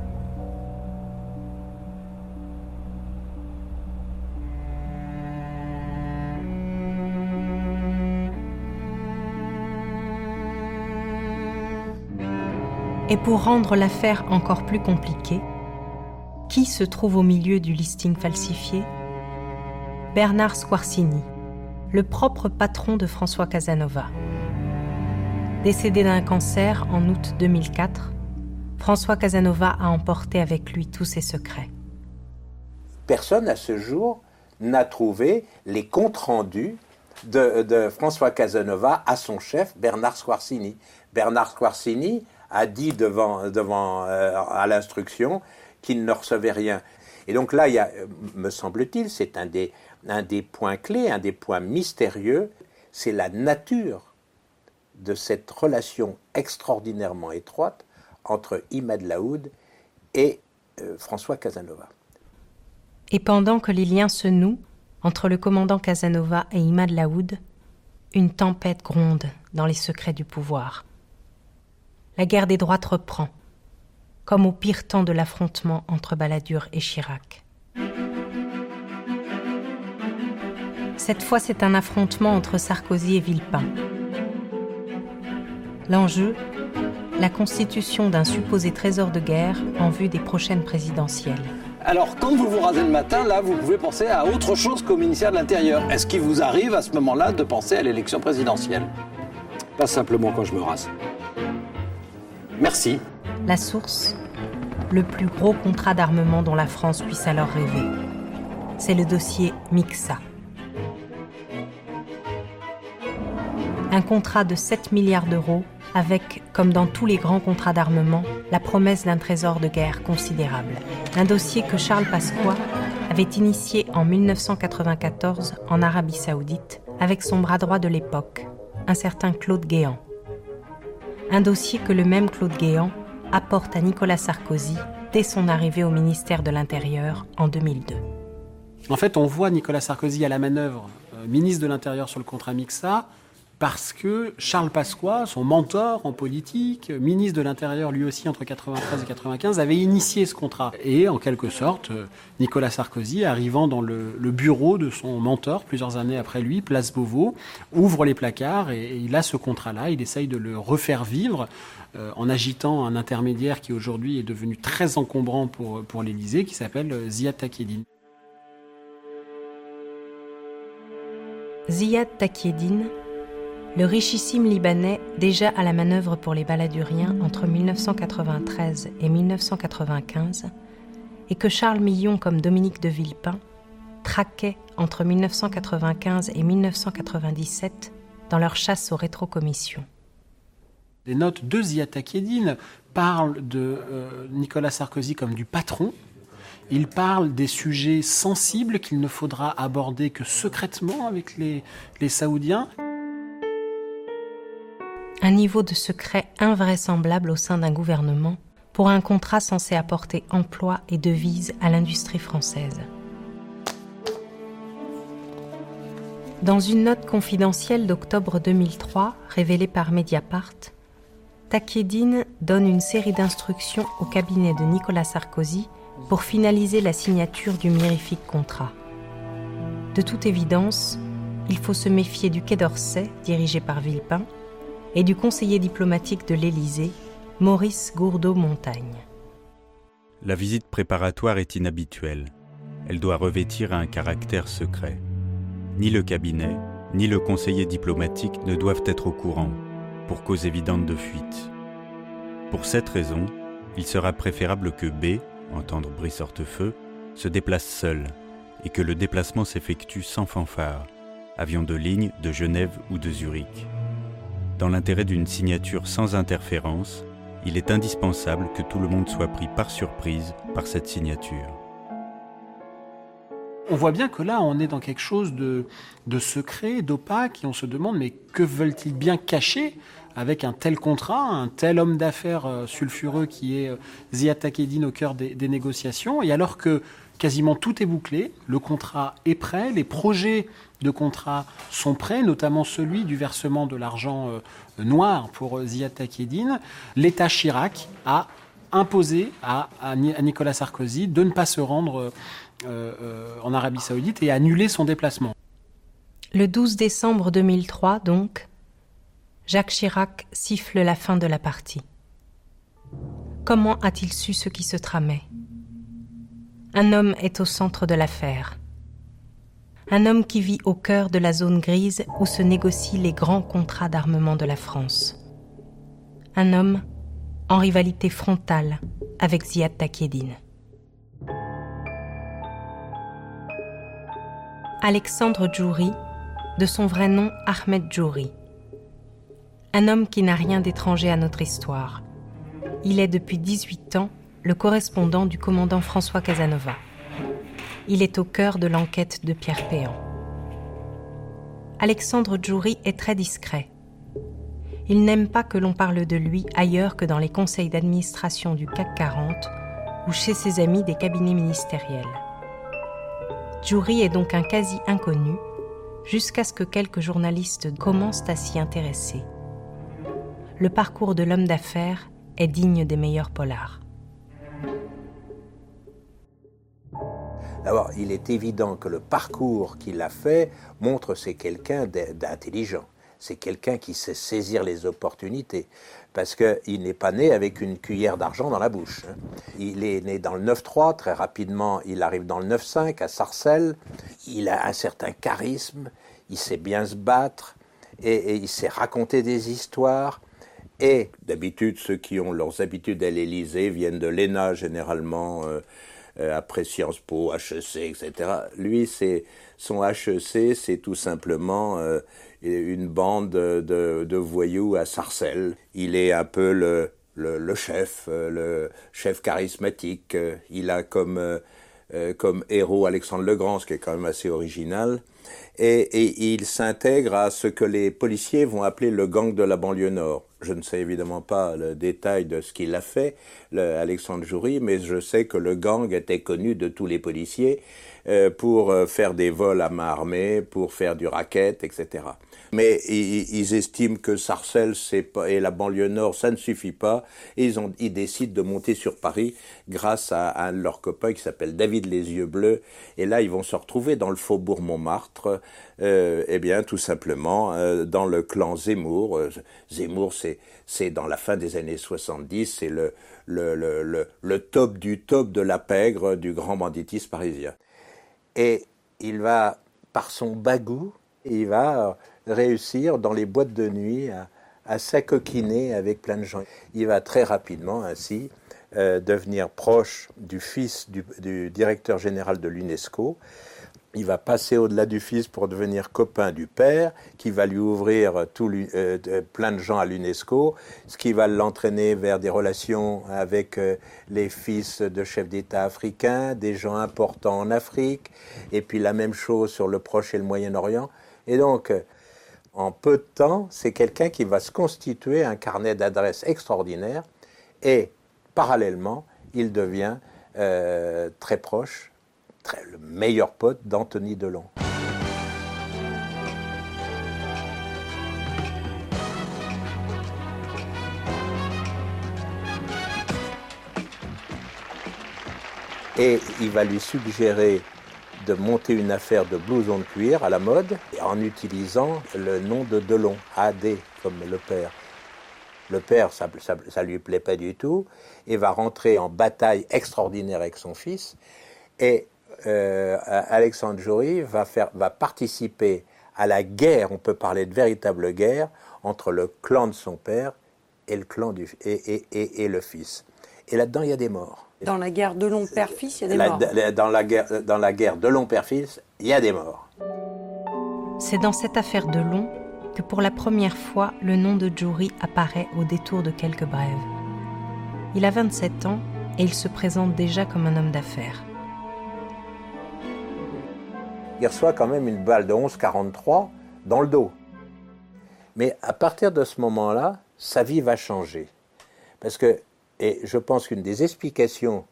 Et pour rendre l'affaire encore plus compliquée, qui se trouve au milieu du listing falsifié ? Bernard Squarcini, le propre patron de François Casanova. Décédé d'un cancer en août 2004, François Casanova a emporté avec lui tous ses secrets. Personne à ce jour n'a trouvé les comptes rendus de François Casanova à son chef Bernard Squarcini. Bernard Squarcini a dit à l'instruction qu'il ne recevait rien. Et donc là, il y a, me semble-t-il, c'est un des points clés, un des points mystérieux, c'est la nature de cette relation extraordinairement étroite entre Imad Laoud et François Casanova. Et pendant que les liens se nouent entre le commandant Casanova et Imad Laoud, une tempête gronde dans les secrets du pouvoir. La guerre des droites reprend, comme au pire temps de l'affrontement entre Balladur et Chirac. Cette fois, c'est un affrontement entre Sarkozy et Villepin. L'enjeu, la constitution d'un supposé trésor de guerre en vue des prochaines présidentielles. Alors, quand vous vous rasez le matin, là, vous pouvez penser à autre chose qu'au ministère de l'Intérieur. Est-ce qu'il vous arrive à ce moment-là de penser à l'élection présidentielle ? Pas simplement quand je me rase. Merci. La source, le plus gros contrat d'armement dont la France puisse alors rêver. C'est le dossier Mixa. Un contrat de 7 milliards d'euros avec, comme dans tous les grands contrats d'armement, la promesse d'un trésor de guerre considérable. Un dossier que Charles Pasqua avait initié en 1994 en Arabie Saoudite avec son bras droit de l'époque, un certain Claude Guéant. Un dossier que le même Claude Guéant apporte à Nicolas Sarkozy dès son arrivée au ministère de l'Intérieur en 2002. En fait, on voit Nicolas Sarkozy à la manœuvre, ministre de l'Intérieur sur le contrat Mixa, parce que Charles Pasqua, son mentor en politique, ministre de l'Intérieur lui aussi entre 1993 et 1995, avait initié ce contrat. Et en quelque sorte, Nicolas Sarkozy, arrivant dans le bureau de son mentor, plusieurs années après lui, place Beauvau, ouvre les placards et il a ce contrat-là. Il essaye de le refaire vivre en agitant un intermédiaire qui aujourd'hui est devenu très encombrant pour l'Élysée, qui s'appelle Ziad Takieddine. Ziad Takieddine, le richissime Libanais déjà à la manœuvre pour les Balladuriens entre 1993 et 1995, et que Charles Millon comme Dominique de Villepin traquaient entre 1995 et 1997 dans leur chasse aux rétrocommissions. Les notes de Ziad Takieddine parlent de Nicolas Sarkozy comme du patron. Il parle des sujets sensibles qu'il ne faudra aborder que secrètement avec les Saoudiens. Un niveau de secret invraisemblable au sein d'un gouvernement pour un contrat censé apporter emploi et devises à l'industrie française. Dans une note confidentielle d'octobre 2003, révélée par Mediapart, Takieddine donne une série d'instructions au cabinet de Nicolas Sarkozy pour finaliser la signature du mirifique contrat. De toute évidence, il faut se méfier du Quai d'Orsay, dirigé par Villepin, et du conseiller diplomatique de l'Élysée, Maurice Gourdeau-Montagne. La visite préparatoire est inhabituelle. Elle doit revêtir un caractère secret. Ni le cabinet, ni le conseiller diplomatique ne doivent être au courant, pour cause évidente de fuite. Pour cette raison, il sera préférable que B, entendre Brice Hortefeux, se déplace seul, et que le déplacement s'effectue sans fanfare, avion de ligne de Genève ou de Zurich. Dans l'intérêt d'une signature sans interférence, il est indispensable que tout le monde soit pris par surprise par cette signature. On voit bien que là, on est dans quelque chose de secret, d'opaque, et on se demande, mais que veulent-ils bien cacher avec un tel contrat, un tel homme d'affaires sulfureux qui est Ziad Takieddine au cœur des négociations, et alors que quasiment tout est bouclé, le contrat est prêt, les projets de contrat sont prêts, notamment celui du versement de l'argent noir pour Ziad Takieddine. L'État Chirac a imposé à Nicolas Sarkozy de ne pas se rendre en Arabie Saoudite et annuler son déplacement. Le 12 décembre 2003, donc, Jacques Chirac siffle la fin de la partie. Comment a-t-il su ce qui se tramait ? Un homme est au centre de l'affaire. Un homme qui vit au cœur de la zone grise où se négocient les grands contrats d'armement de la France. Un homme en rivalité frontale avec Ziad Takieddine. Alexandre Djouri, de son vrai nom Ahmed Djouri. Un homme qui n'a rien d'étranger à notre histoire. Il est depuis 18 ans le correspondant du commandant François Casanova. Il est au cœur de l'enquête de Pierre Péan. Alexandre Djouri est très discret. Il n'aime pas que l'on parle de lui ailleurs que dans les conseils d'administration du CAC 40 ou chez ses amis des cabinets ministériels. Djouri est donc un quasi-inconnu, jusqu'à ce que quelques journalistes commencent à s'y intéresser. Le parcours de l'homme d'affaires est digne des meilleurs polars. D'abord, il est évident que le parcours qu'il a fait montre que c'est quelqu'un d'intelligent. C'est quelqu'un qui sait saisir les opportunités. Parce qu'il n'est pas né avec une cuillère d'argent dans la bouche. Il est né dans le 9-3, très rapidement, il arrive dans le 9-5, à Sarcelles. Il a un certain charisme, il sait bien se battre, et il sait raconter des histoires. Et d'habitude, ceux qui ont leurs habitudes à l'Élysée viennent de l'ENA, généralement, après Sciences Po, HEC, etc. Lui, son HEC, c'est tout simplement une bande de voyous à Sarcelles. Il est un peu le chef charismatique. Il a comme héros Alexandre le Grand, ce qui est quand même assez original. Et il s'intègre à ce que les policiers vont appeler le gang de la banlieue nord. Je ne sais évidemment pas le détail de ce qu'il a fait, Alexandre Djouri, mais je sais que le gang était connu de tous les policiers pour faire des vols à main armée, pour faire du racket, etc. Mais ils estiment que Sarcelles et la banlieue nord, ça ne suffit pas, et ils décident de monter sur Paris grâce à un de leurs copains qui s'appelle David Les Yeux Bleus, et là ils vont se retrouver dans le faubourg Montmartre, eh bien tout simplement dans le clan Zemmour. Zemmour, c'est dans la fin des années 70, c'est le top du top de la pègre du grand banditisme parisien. Et il va, par son bagou, il va réussir dans les boîtes de nuit à s'acoquiner avec plein de gens. Il va très rapidement ainsi devenir proche du fils du directeur général de l'UNESCO. Il va passer au-delà du fils pour devenir copain du père, qui va lui ouvrir plein de gens à l'UNESCO, ce qui va l'entraîner vers des relations avec les fils de chefs d'État africains, des gens importants en Afrique, et puis la même chose sur le Proche et le Moyen-Orient. Et donc, En peu de temps, c'est quelqu'un qui va se constituer un carnet d'adresses extraordinaire et, parallèlement, il devient très proche, le meilleur pote d'Anthony Delon. Et il va lui suggérer de monter une affaire de blouson de cuir à la mode en utilisant le nom de Delon, AD, comme le père. Le père, ça lui plaît pas du tout, et va rentrer en bataille extraordinaire avec son fils. Et Alexandre Jory va participer à la guerre, on peut parler de véritable guerre, entre le clan de son père et le clan et le fils. Et là-dedans, il y a des morts. Dans la guerre Delon père-fils, il y a des morts. Dans la guerre Delon père-fils, il y a des morts. C'est dans cette affaire Delon que pour la première fois, le nom de Jory apparaît au détour de quelques brèves. Il a 27 ans et il se présente déjà comme un homme d'affaires. Il reçoit quand même une balle de 11,43 dans le dos. Mais à partir de ce moment-là, sa vie va changer. Parce que, et je pense qu'une des explications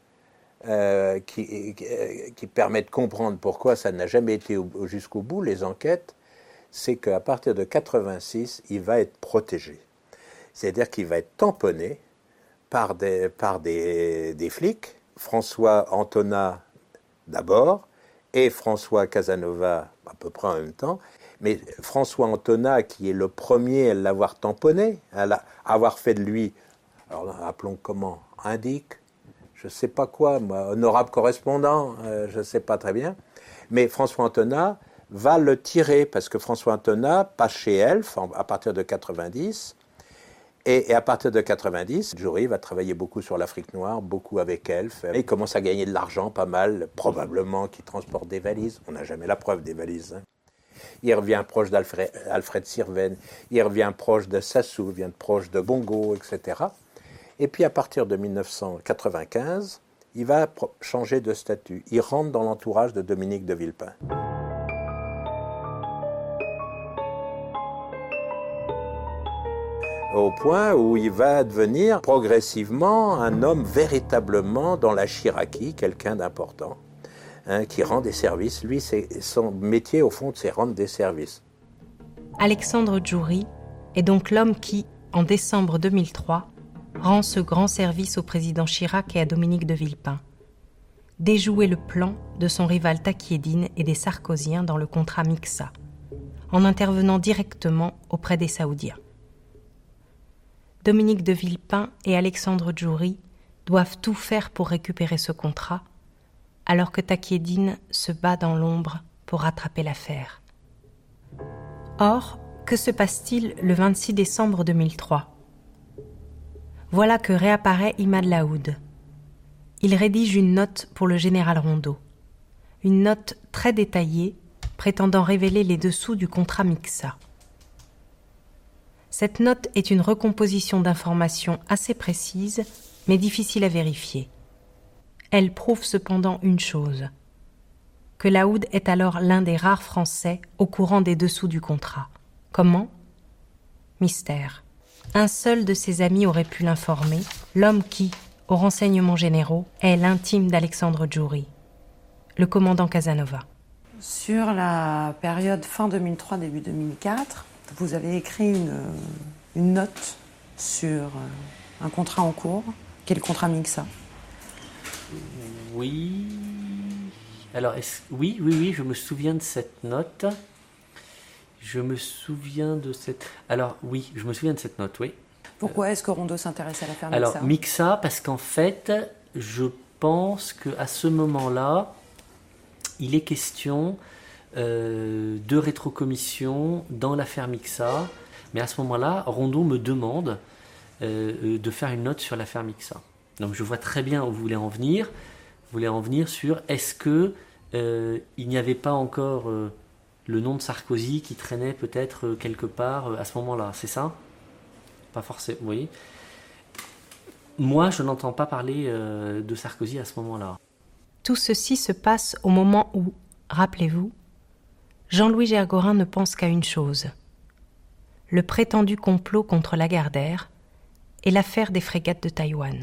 qui permet de comprendre pourquoi ça n'a jamais été jusqu'au bout, les enquêtes, c'est qu'à partir de 86, il va être protégé. C'est-à-dire qu'il va être tamponné par des flics, François Antonat d'abord, et François Casanova à peu près en même temps. Mais François Antonat, qui est le premier à l'avoir tamponné, à avoir fait de lui, alors appelons comment, indique, je ne sais pas quoi, moi, honorable correspondant, je ne sais pas très bien. Mais François Antonat va le tirer, parce que François Antonat passe chez Elf à partir de 90, et à partir de 90, Jory va travailler beaucoup sur l'Afrique noire, beaucoup avec Elf, et il commence à gagner de l'argent, pas mal, probablement qu'il transporte des valises, on n'a jamais la preuve des valises. Hein. Il revient proche d'Alfred Sirven, il revient proche de Sassou, il revient proche de Bongo, etc. Et puis à partir de 1995, il va changer de statut, il rentre dans l'entourage de Dominique de Villepin. Au point où il va devenir progressivement un homme véritablement dans la chiraki, quelqu'un d'important, hein, qui rend des services. Lui, son métier, au fond, c'est rendre des services. Alexandre Jory est donc l'homme qui, en décembre 2003, rend ce grand service au président Chirac et à Dominique de Villepin. Déjouer le plan de son rival Takieddine et des Sarkoziens dans le contrat Mixa, en intervenant directement auprès des Saoudiens. Dominique de Villepin et Alexandre Jory doivent tout faire pour récupérer ce contrat, alors que Takieddine se bat dans l'ombre pour rattraper l'affaire. Or, que se passe-t-il le 26 décembre 2003 ? Voilà que réapparaît Imad Laoud. Il rédige une note pour le général Rondeau. Une note très détaillée, prétendant révéler les dessous du contrat Mixa. Cette note est une recomposition d'informations assez précises, mais difficile à vérifier. Elle prouve cependant une chose, que Laoud est alors l'un des rares Français au courant des dessous du contrat. Comment ? Mystère. Un seul de ses amis aurait pu l'informer, l'homme qui, aux renseignements généraux, est l'intime d'Alexandre Jory, le commandant Casanova. Sur la période fin 2003, début 2004, vous avez écrit une note sur un contrat en cours, qui est le contrat Mixa. Oui. Alors, oui, je me souviens de cette note. Alors, oui, je me souviens de cette note, oui. Pourquoi est-ce que Rondeau s'intéresse à l'affaire Mixa ? Alors, Mixa, parce qu'en fait, je pense qu'à ce moment-là, il est question de rétrocommission dans l'affaire Mixa. Mais à ce moment-là, Rondeau me demande de faire une note sur l'affaire Mixa. Donc je vois très bien où vous voulez en venir. Vous voulez en venir sur est-ce que il n'y avait pas encore le nom de Sarkozy qui traînait peut-être quelque part à ce moment-là, c'est ça ? Pas forcément, oui. Moi, je n'entends pas parler de Sarkozy à ce moment-là. Tout ceci se passe au moment où, rappelez-vous, Jean-Louis Gergorin ne pense qu'à une chose, le prétendu complot contre Lagardère et l'affaire des frégates de Taïwan.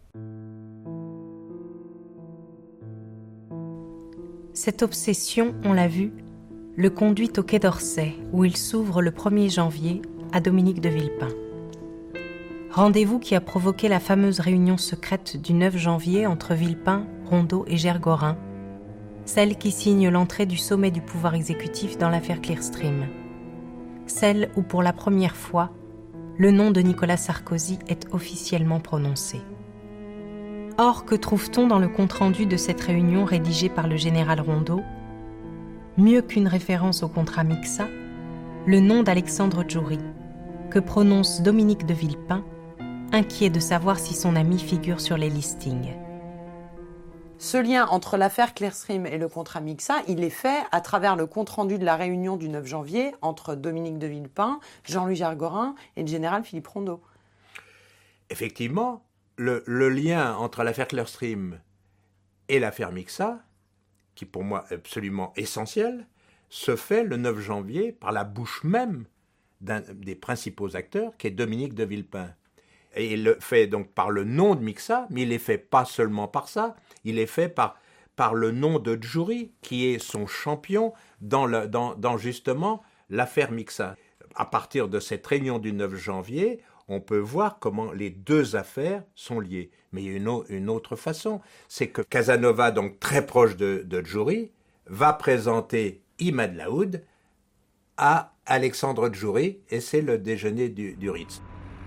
Cette obsession, on l'a vu, le conduit au Quai d'Orsay, où il s'ouvre le 1er janvier à Dominique de Villepin. Rendez-vous qui a provoqué la fameuse réunion secrète du 9 janvier entre Villepin, Rondeau et Gergorin, celle qui signe l'entrée du sommet du pouvoir exécutif dans l'affaire Clearstream, celle où pour la première fois, le nom de Nicolas Sarkozy est officiellement prononcé. Or, que trouve-t-on dans le compte-rendu de cette réunion rédigé par le général Rondeau ? Mieux qu'une référence au contrat Mixa, le nom d'Alexandre Djouri, que prononce Dominique de Villepin, inquiet de savoir si son ami figure sur les listings. Ce lien entre l'affaire Clearstream et le contrat Mixa, il est fait à travers le compte-rendu de la réunion du 9 janvier entre Dominique de Villepin, Jean-Louis Gergorin et le général Philippe Rondeau. Effectivement, le lien entre l'affaire Clearstream et l'affaire Mixa, qui pour moi est absolument essentiel, se fait le 9 janvier par la bouche même d'un des principaux acteurs, qui est Dominique de Villepin. Et il le fait donc par le nom de Mixa, mais il est fait pas seulement par ça, il est fait par le nom de Djouri, qui est son champion dans justement l'affaire Mixa. À partir de cette réunion du 9 janvier, on peut voir comment les deux affaires sont liées. Mais il y a une autre façon, c'est que Casanova, donc très proche de Djouri, va présenter Imad Laoud à Alexandre Djouri, et c'est le déjeuner du Ritz.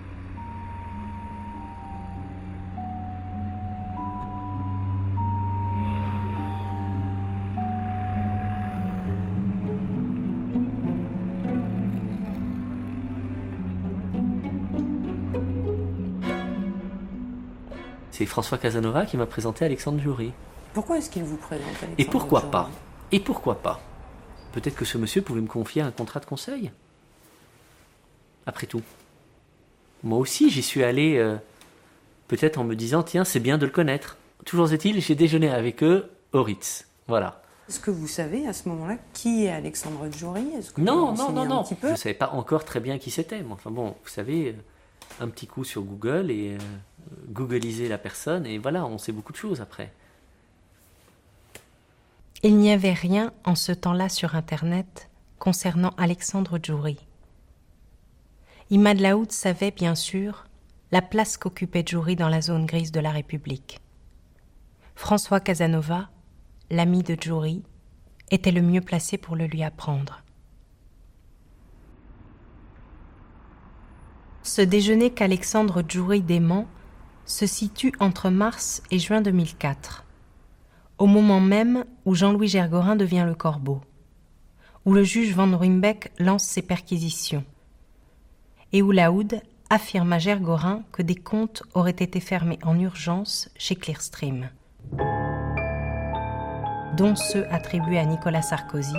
C'est François Casanova qui m'a présenté Alexandre Djouri. Pourquoi est-ce qu'il vous présente Alexandre Et pourquoi Djouri pas Et pourquoi pas Peut-être que ce monsieur pouvait me confier un contrat de conseil. Après tout. Moi aussi, j'y suis allé peut-être en me disant, tiens, c'est bien de le connaître. Toujours est-il, j'ai déjeuné avec eux au Ritz. Voilà. Est-ce que vous savez à ce moment-là qui est Alexandre Djouri ? Non. Je ne savais pas encore très bien qui c'était. Mais enfin bon, vous savez, un petit coup sur Google et googliser la personne et voilà, on sait beaucoup de choses après. Il n'y avait rien en ce temps-là sur Internet concernant Alexandre Djouri. Imad Laoud savait bien sûr la place qu'occupait Djouri dans la zone grise de la République. François Casanova, l'ami de Djouri, était le mieux placé pour le lui apprendre. Ce déjeuner qu'Alexandre Djouri dément se situe entre mars et juin 2004, au moment même où Jean-Louis Gergorin devient le Corbeau, où le juge Van Ruymbeck lance ses perquisitions, et où Laoud affirme à Gergorin que des comptes auraient été fermés en urgence chez Clearstream, dont ceux attribués à Nicolas Sarkozy,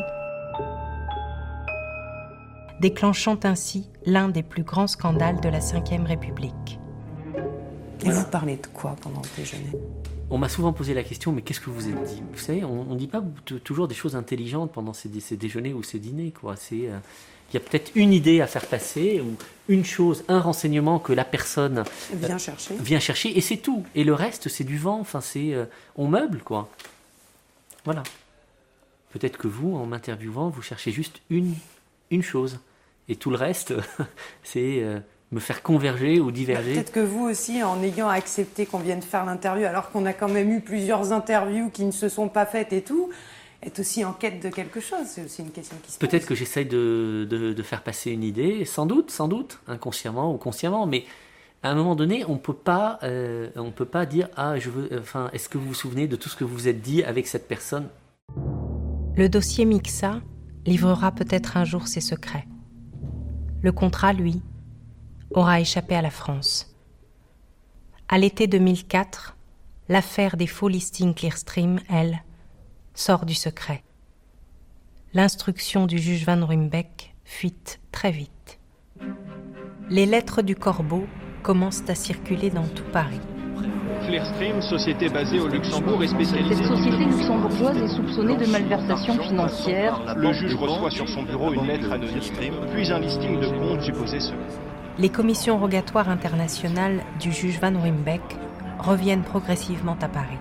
déclenchant ainsi l'un des plus grands scandales de la Ve République. Et vous parlez de quoi pendant le déjeuner ? On m'a souvent posé la question, mais qu'est-ce que vous êtes dit ? Vous savez, on ne dit pas toujours des choses intelligentes pendant ces déjeuners ou ces dîners, quoi. Il y a peut-être une idée à faire passer, ou une chose, un renseignement que la personne vient chercher, et c'est tout. Et le reste, c'est du vent, enfin, on meuble, quoi. Voilà. Peut-être que vous, en m'interviewant, vous cherchez juste une chose. Et tout le reste, c'est me faire converger ou diverger. Peut-être que vous aussi, en ayant accepté qu'on vienne faire l'interview, alors qu'on a quand même eu plusieurs interviews qui ne se sont pas faites et tout, est aussi en quête de quelque chose. C'est aussi une question qui se pose. Peut-être que j'essaye de faire passer une idée, sans doute, inconsciemment ou consciemment, mais à un moment donné, on peut pas dire est-ce que vous vous souvenez de tout ce que vous vous êtes dit avec cette personne ? Le dossier Mixa livrera peut-être un jour ses secrets. Le contrat, lui, aura échappé à la France. À l'été 2004, l'affaire des faux listings Clearstream, elle, sort du secret. L'instruction du juge Van Ruymbeck fuite très vite. Les lettres du Corbeau commencent à circuler dans tout Paris. Clearstream, société basée au Luxembourg et spécialisée... Cette société luxembourgeoise est soupçonnée de malversation financière. Le juge reçoit sur son bureau une lettre anonyme, puis un listing de comptes supposés secrets. Les commissions rogatoires internationales du juge Van Ruymbeck reviennent progressivement à Paris.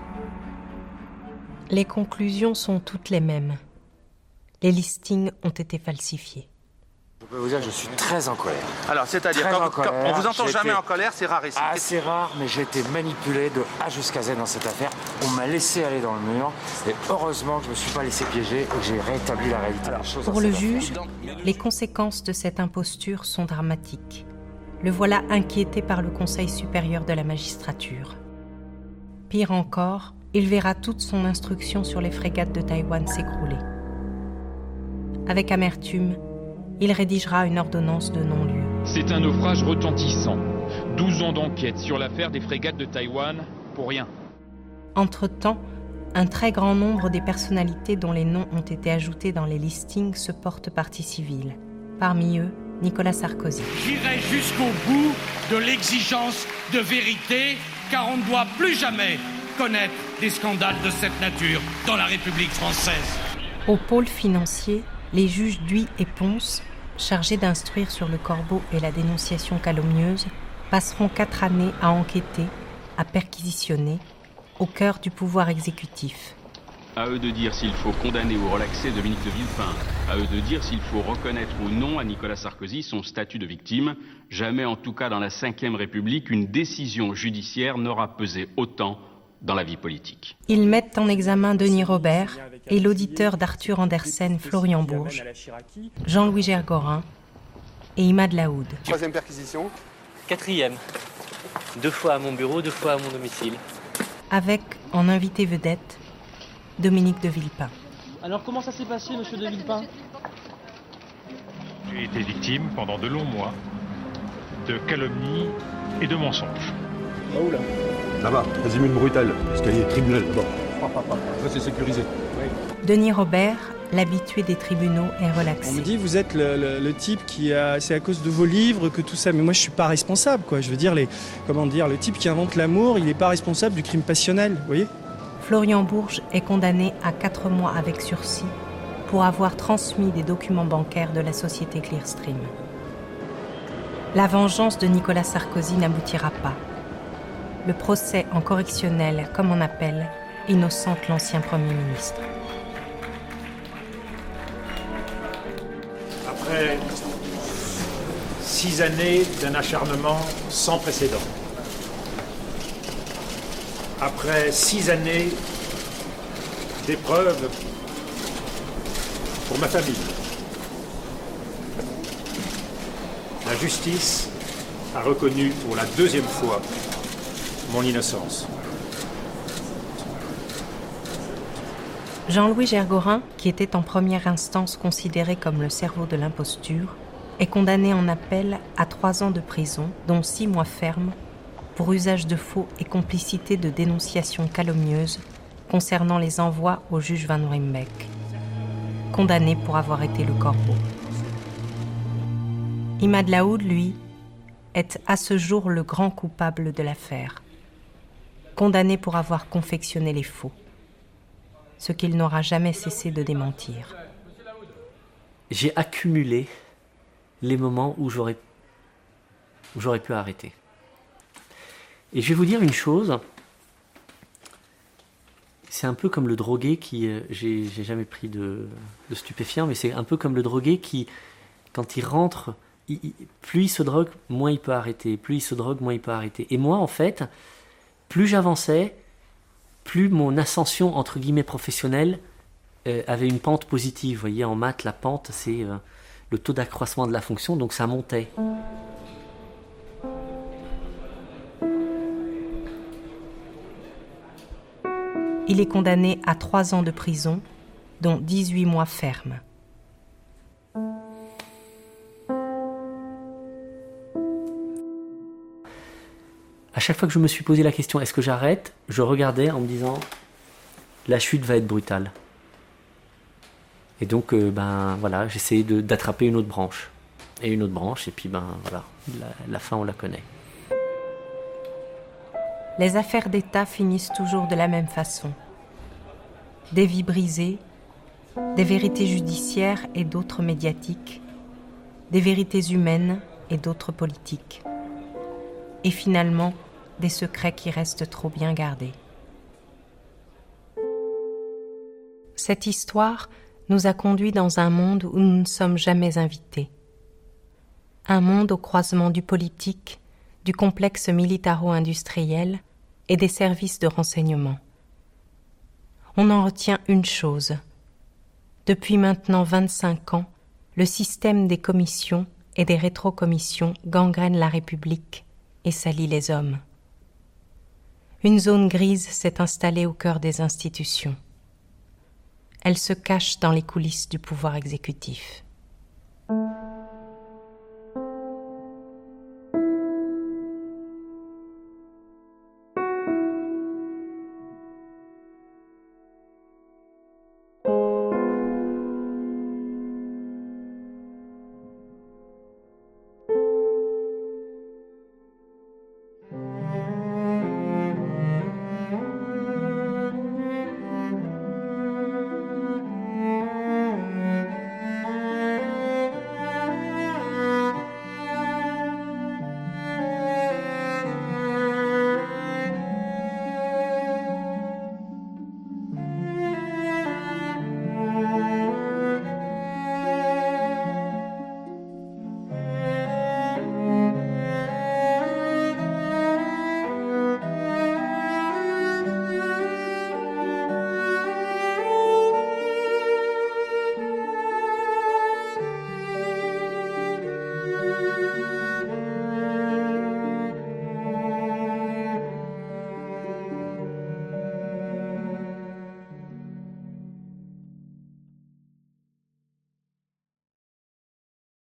Les conclusions sont toutes les mêmes. Les listings ont été falsifiés. Je peux vous dire que je suis très en colère. Alors, c'est-à-dire, quand on vous entend jamais en colère, c'est rare ici. C'est rare, mais j'ai été manipulé de A jusqu'à Z dans cette affaire. On m'a laissé aller dans le mur, et heureusement que je ne me suis pas laissé piéger et que j'ai rétabli la réalité des choses. Pour le juge, les conséquences de cette imposture sont dramatiques. Le voilà inquiété par le Conseil supérieur de la magistrature. Pire encore, il verra toute son instruction sur les frégates de Taïwan s'écrouler. Avec amertume, il rédigera une ordonnance de non-lieu. C'est un naufrage retentissant. 12 ans d'enquête sur l'affaire des frégates de Taïwan, pour rien. Entre-temps, un très grand nombre des personnalités dont les noms ont été ajoutés dans les listings se portent partie civile. Parmi eux, Nicolas Sarkozy. J'irai jusqu'au bout de l'exigence de vérité, car on ne doit plus jamais connaître des scandales de cette nature dans la République française. Au pôle financier, les juges Duy et Ponce, chargés d'instruire sur le corbeau et la dénonciation calomnieuse, passeront 4 années à enquêter, à perquisitionner, au cœur du pouvoir exécutif. À eux de dire s'il faut condamner ou relaxer Dominique de Villepin. À eux de dire s'il faut reconnaître ou non à Nicolas Sarkozy son statut de victime. Jamais, en tout cas dans la Ve République, une décision judiciaire n'aura pesé autant dans la vie politique. Ils mettent en examen Denis Robert et l'auditeur d'Arthur Andersen, Florian Bourges, Jean-Louis Gergorin et Imad Laoud. 3e perquisition. 4e. 2 fois à mon bureau, 2 fois à mon domicile. Avec, en invité vedette, Dominique de Villepin. Alors comment ça s'est passé, monsieur de Villepin? J'ai été victime pendant de longs mois de calomnies et de mensonges. Ah oula. Ça va, résumé brutal, parce qu'il y a des tribunaux. Bon, ça c'est sécurisé. Denis Robert, l'habitué des tribunaux, est relaxé. On me dit, vous êtes le type qui a... C'est à cause de vos livres que tout ça... Mais moi, je suis pas responsable, quoi. Je veux dire, le type qui invente l'amour, il n'est pas responsable du crime passionnel, vous voyez? Florian Bourges est condamné à 4 mois avec sursis pour avoir transmis des documents bancaires de la société Clearstream. La vengeance de Nicolas Sarkozy n'aboutira pas. Le procès en correctionnel, comme on appelle, innocente l'ancien Premier ministre. Après 6 années d'un acharnement sans précédent, après 6 années d'épreuves pour ma famille, la justice a reconnu pour la 2e fois mon innocence. Jean-Louis Gergorin, qui était en première instance considéré comme le cerveau de l'imposture, est condamné en appel à 3 ans de prison, dont 6 mois fermes, pour usage de faux et complicité de dénonciation calomnieuse concernant les envois au juge Van Ruymbeck, condamné pour avoir été le corbeau. Imad Laoud, lui, est à ce jour le grand coupable de l'affaire, condamné pour avoir confectionné les faux, ce qu'il n'aura jamais cessé de démentir. J'ai accumulé les moments où j'aurais pu arrêter. Et je vais vous dire une chose, c'est un peu comme le drogué qui... j'ai jamais pris de stupéfiants, mais c'est un peu comme le drogué qui, quand il rentre, plus il se drogue, moins il peut arrêter. Plus il se drogue, moins il peut arrêter. Et moi, en fait, plus j'avançais, plus mon ascension, entre guillemets, professionnelle, avait une pente positive. Vous voyez, en maths, la pente, c'est le taux d'accroissement de la fonction, donc ça montait. Il est condamné à 3 ans de prison, dont 18 mois fermes. À chaque fois que je me suis posé la question, est-ce que j'arrête, je regardais en me disant, la chute va être brutale. Et donc, voilà, j'essayais d'attraper une autre branche. Et une autre branche, et puis voilà, la fin, on la connaît. les affaires d'État finissent toujours de la même façon. Des vies brisées, des vérités judiciaires et d'autres médiatiques, des vérités humaines et d'autres politiques. Et finalement, des secrets qui restent trop bien gardés. Cette histoire nous a conduits dans un monde où nous ne sommes jamais invités. Un monde au croisement du politique, du complexe militaro-industriel et des services de renseignement. On en retient une chose. Depuis maintenant 25 ans, le système des commissions et des rétrocommissions gangrène la République et salit les hommes. Une zone grise s'est installée au cœur des institutions. Elle se cache dans les coulisses du pouvoir exécutif.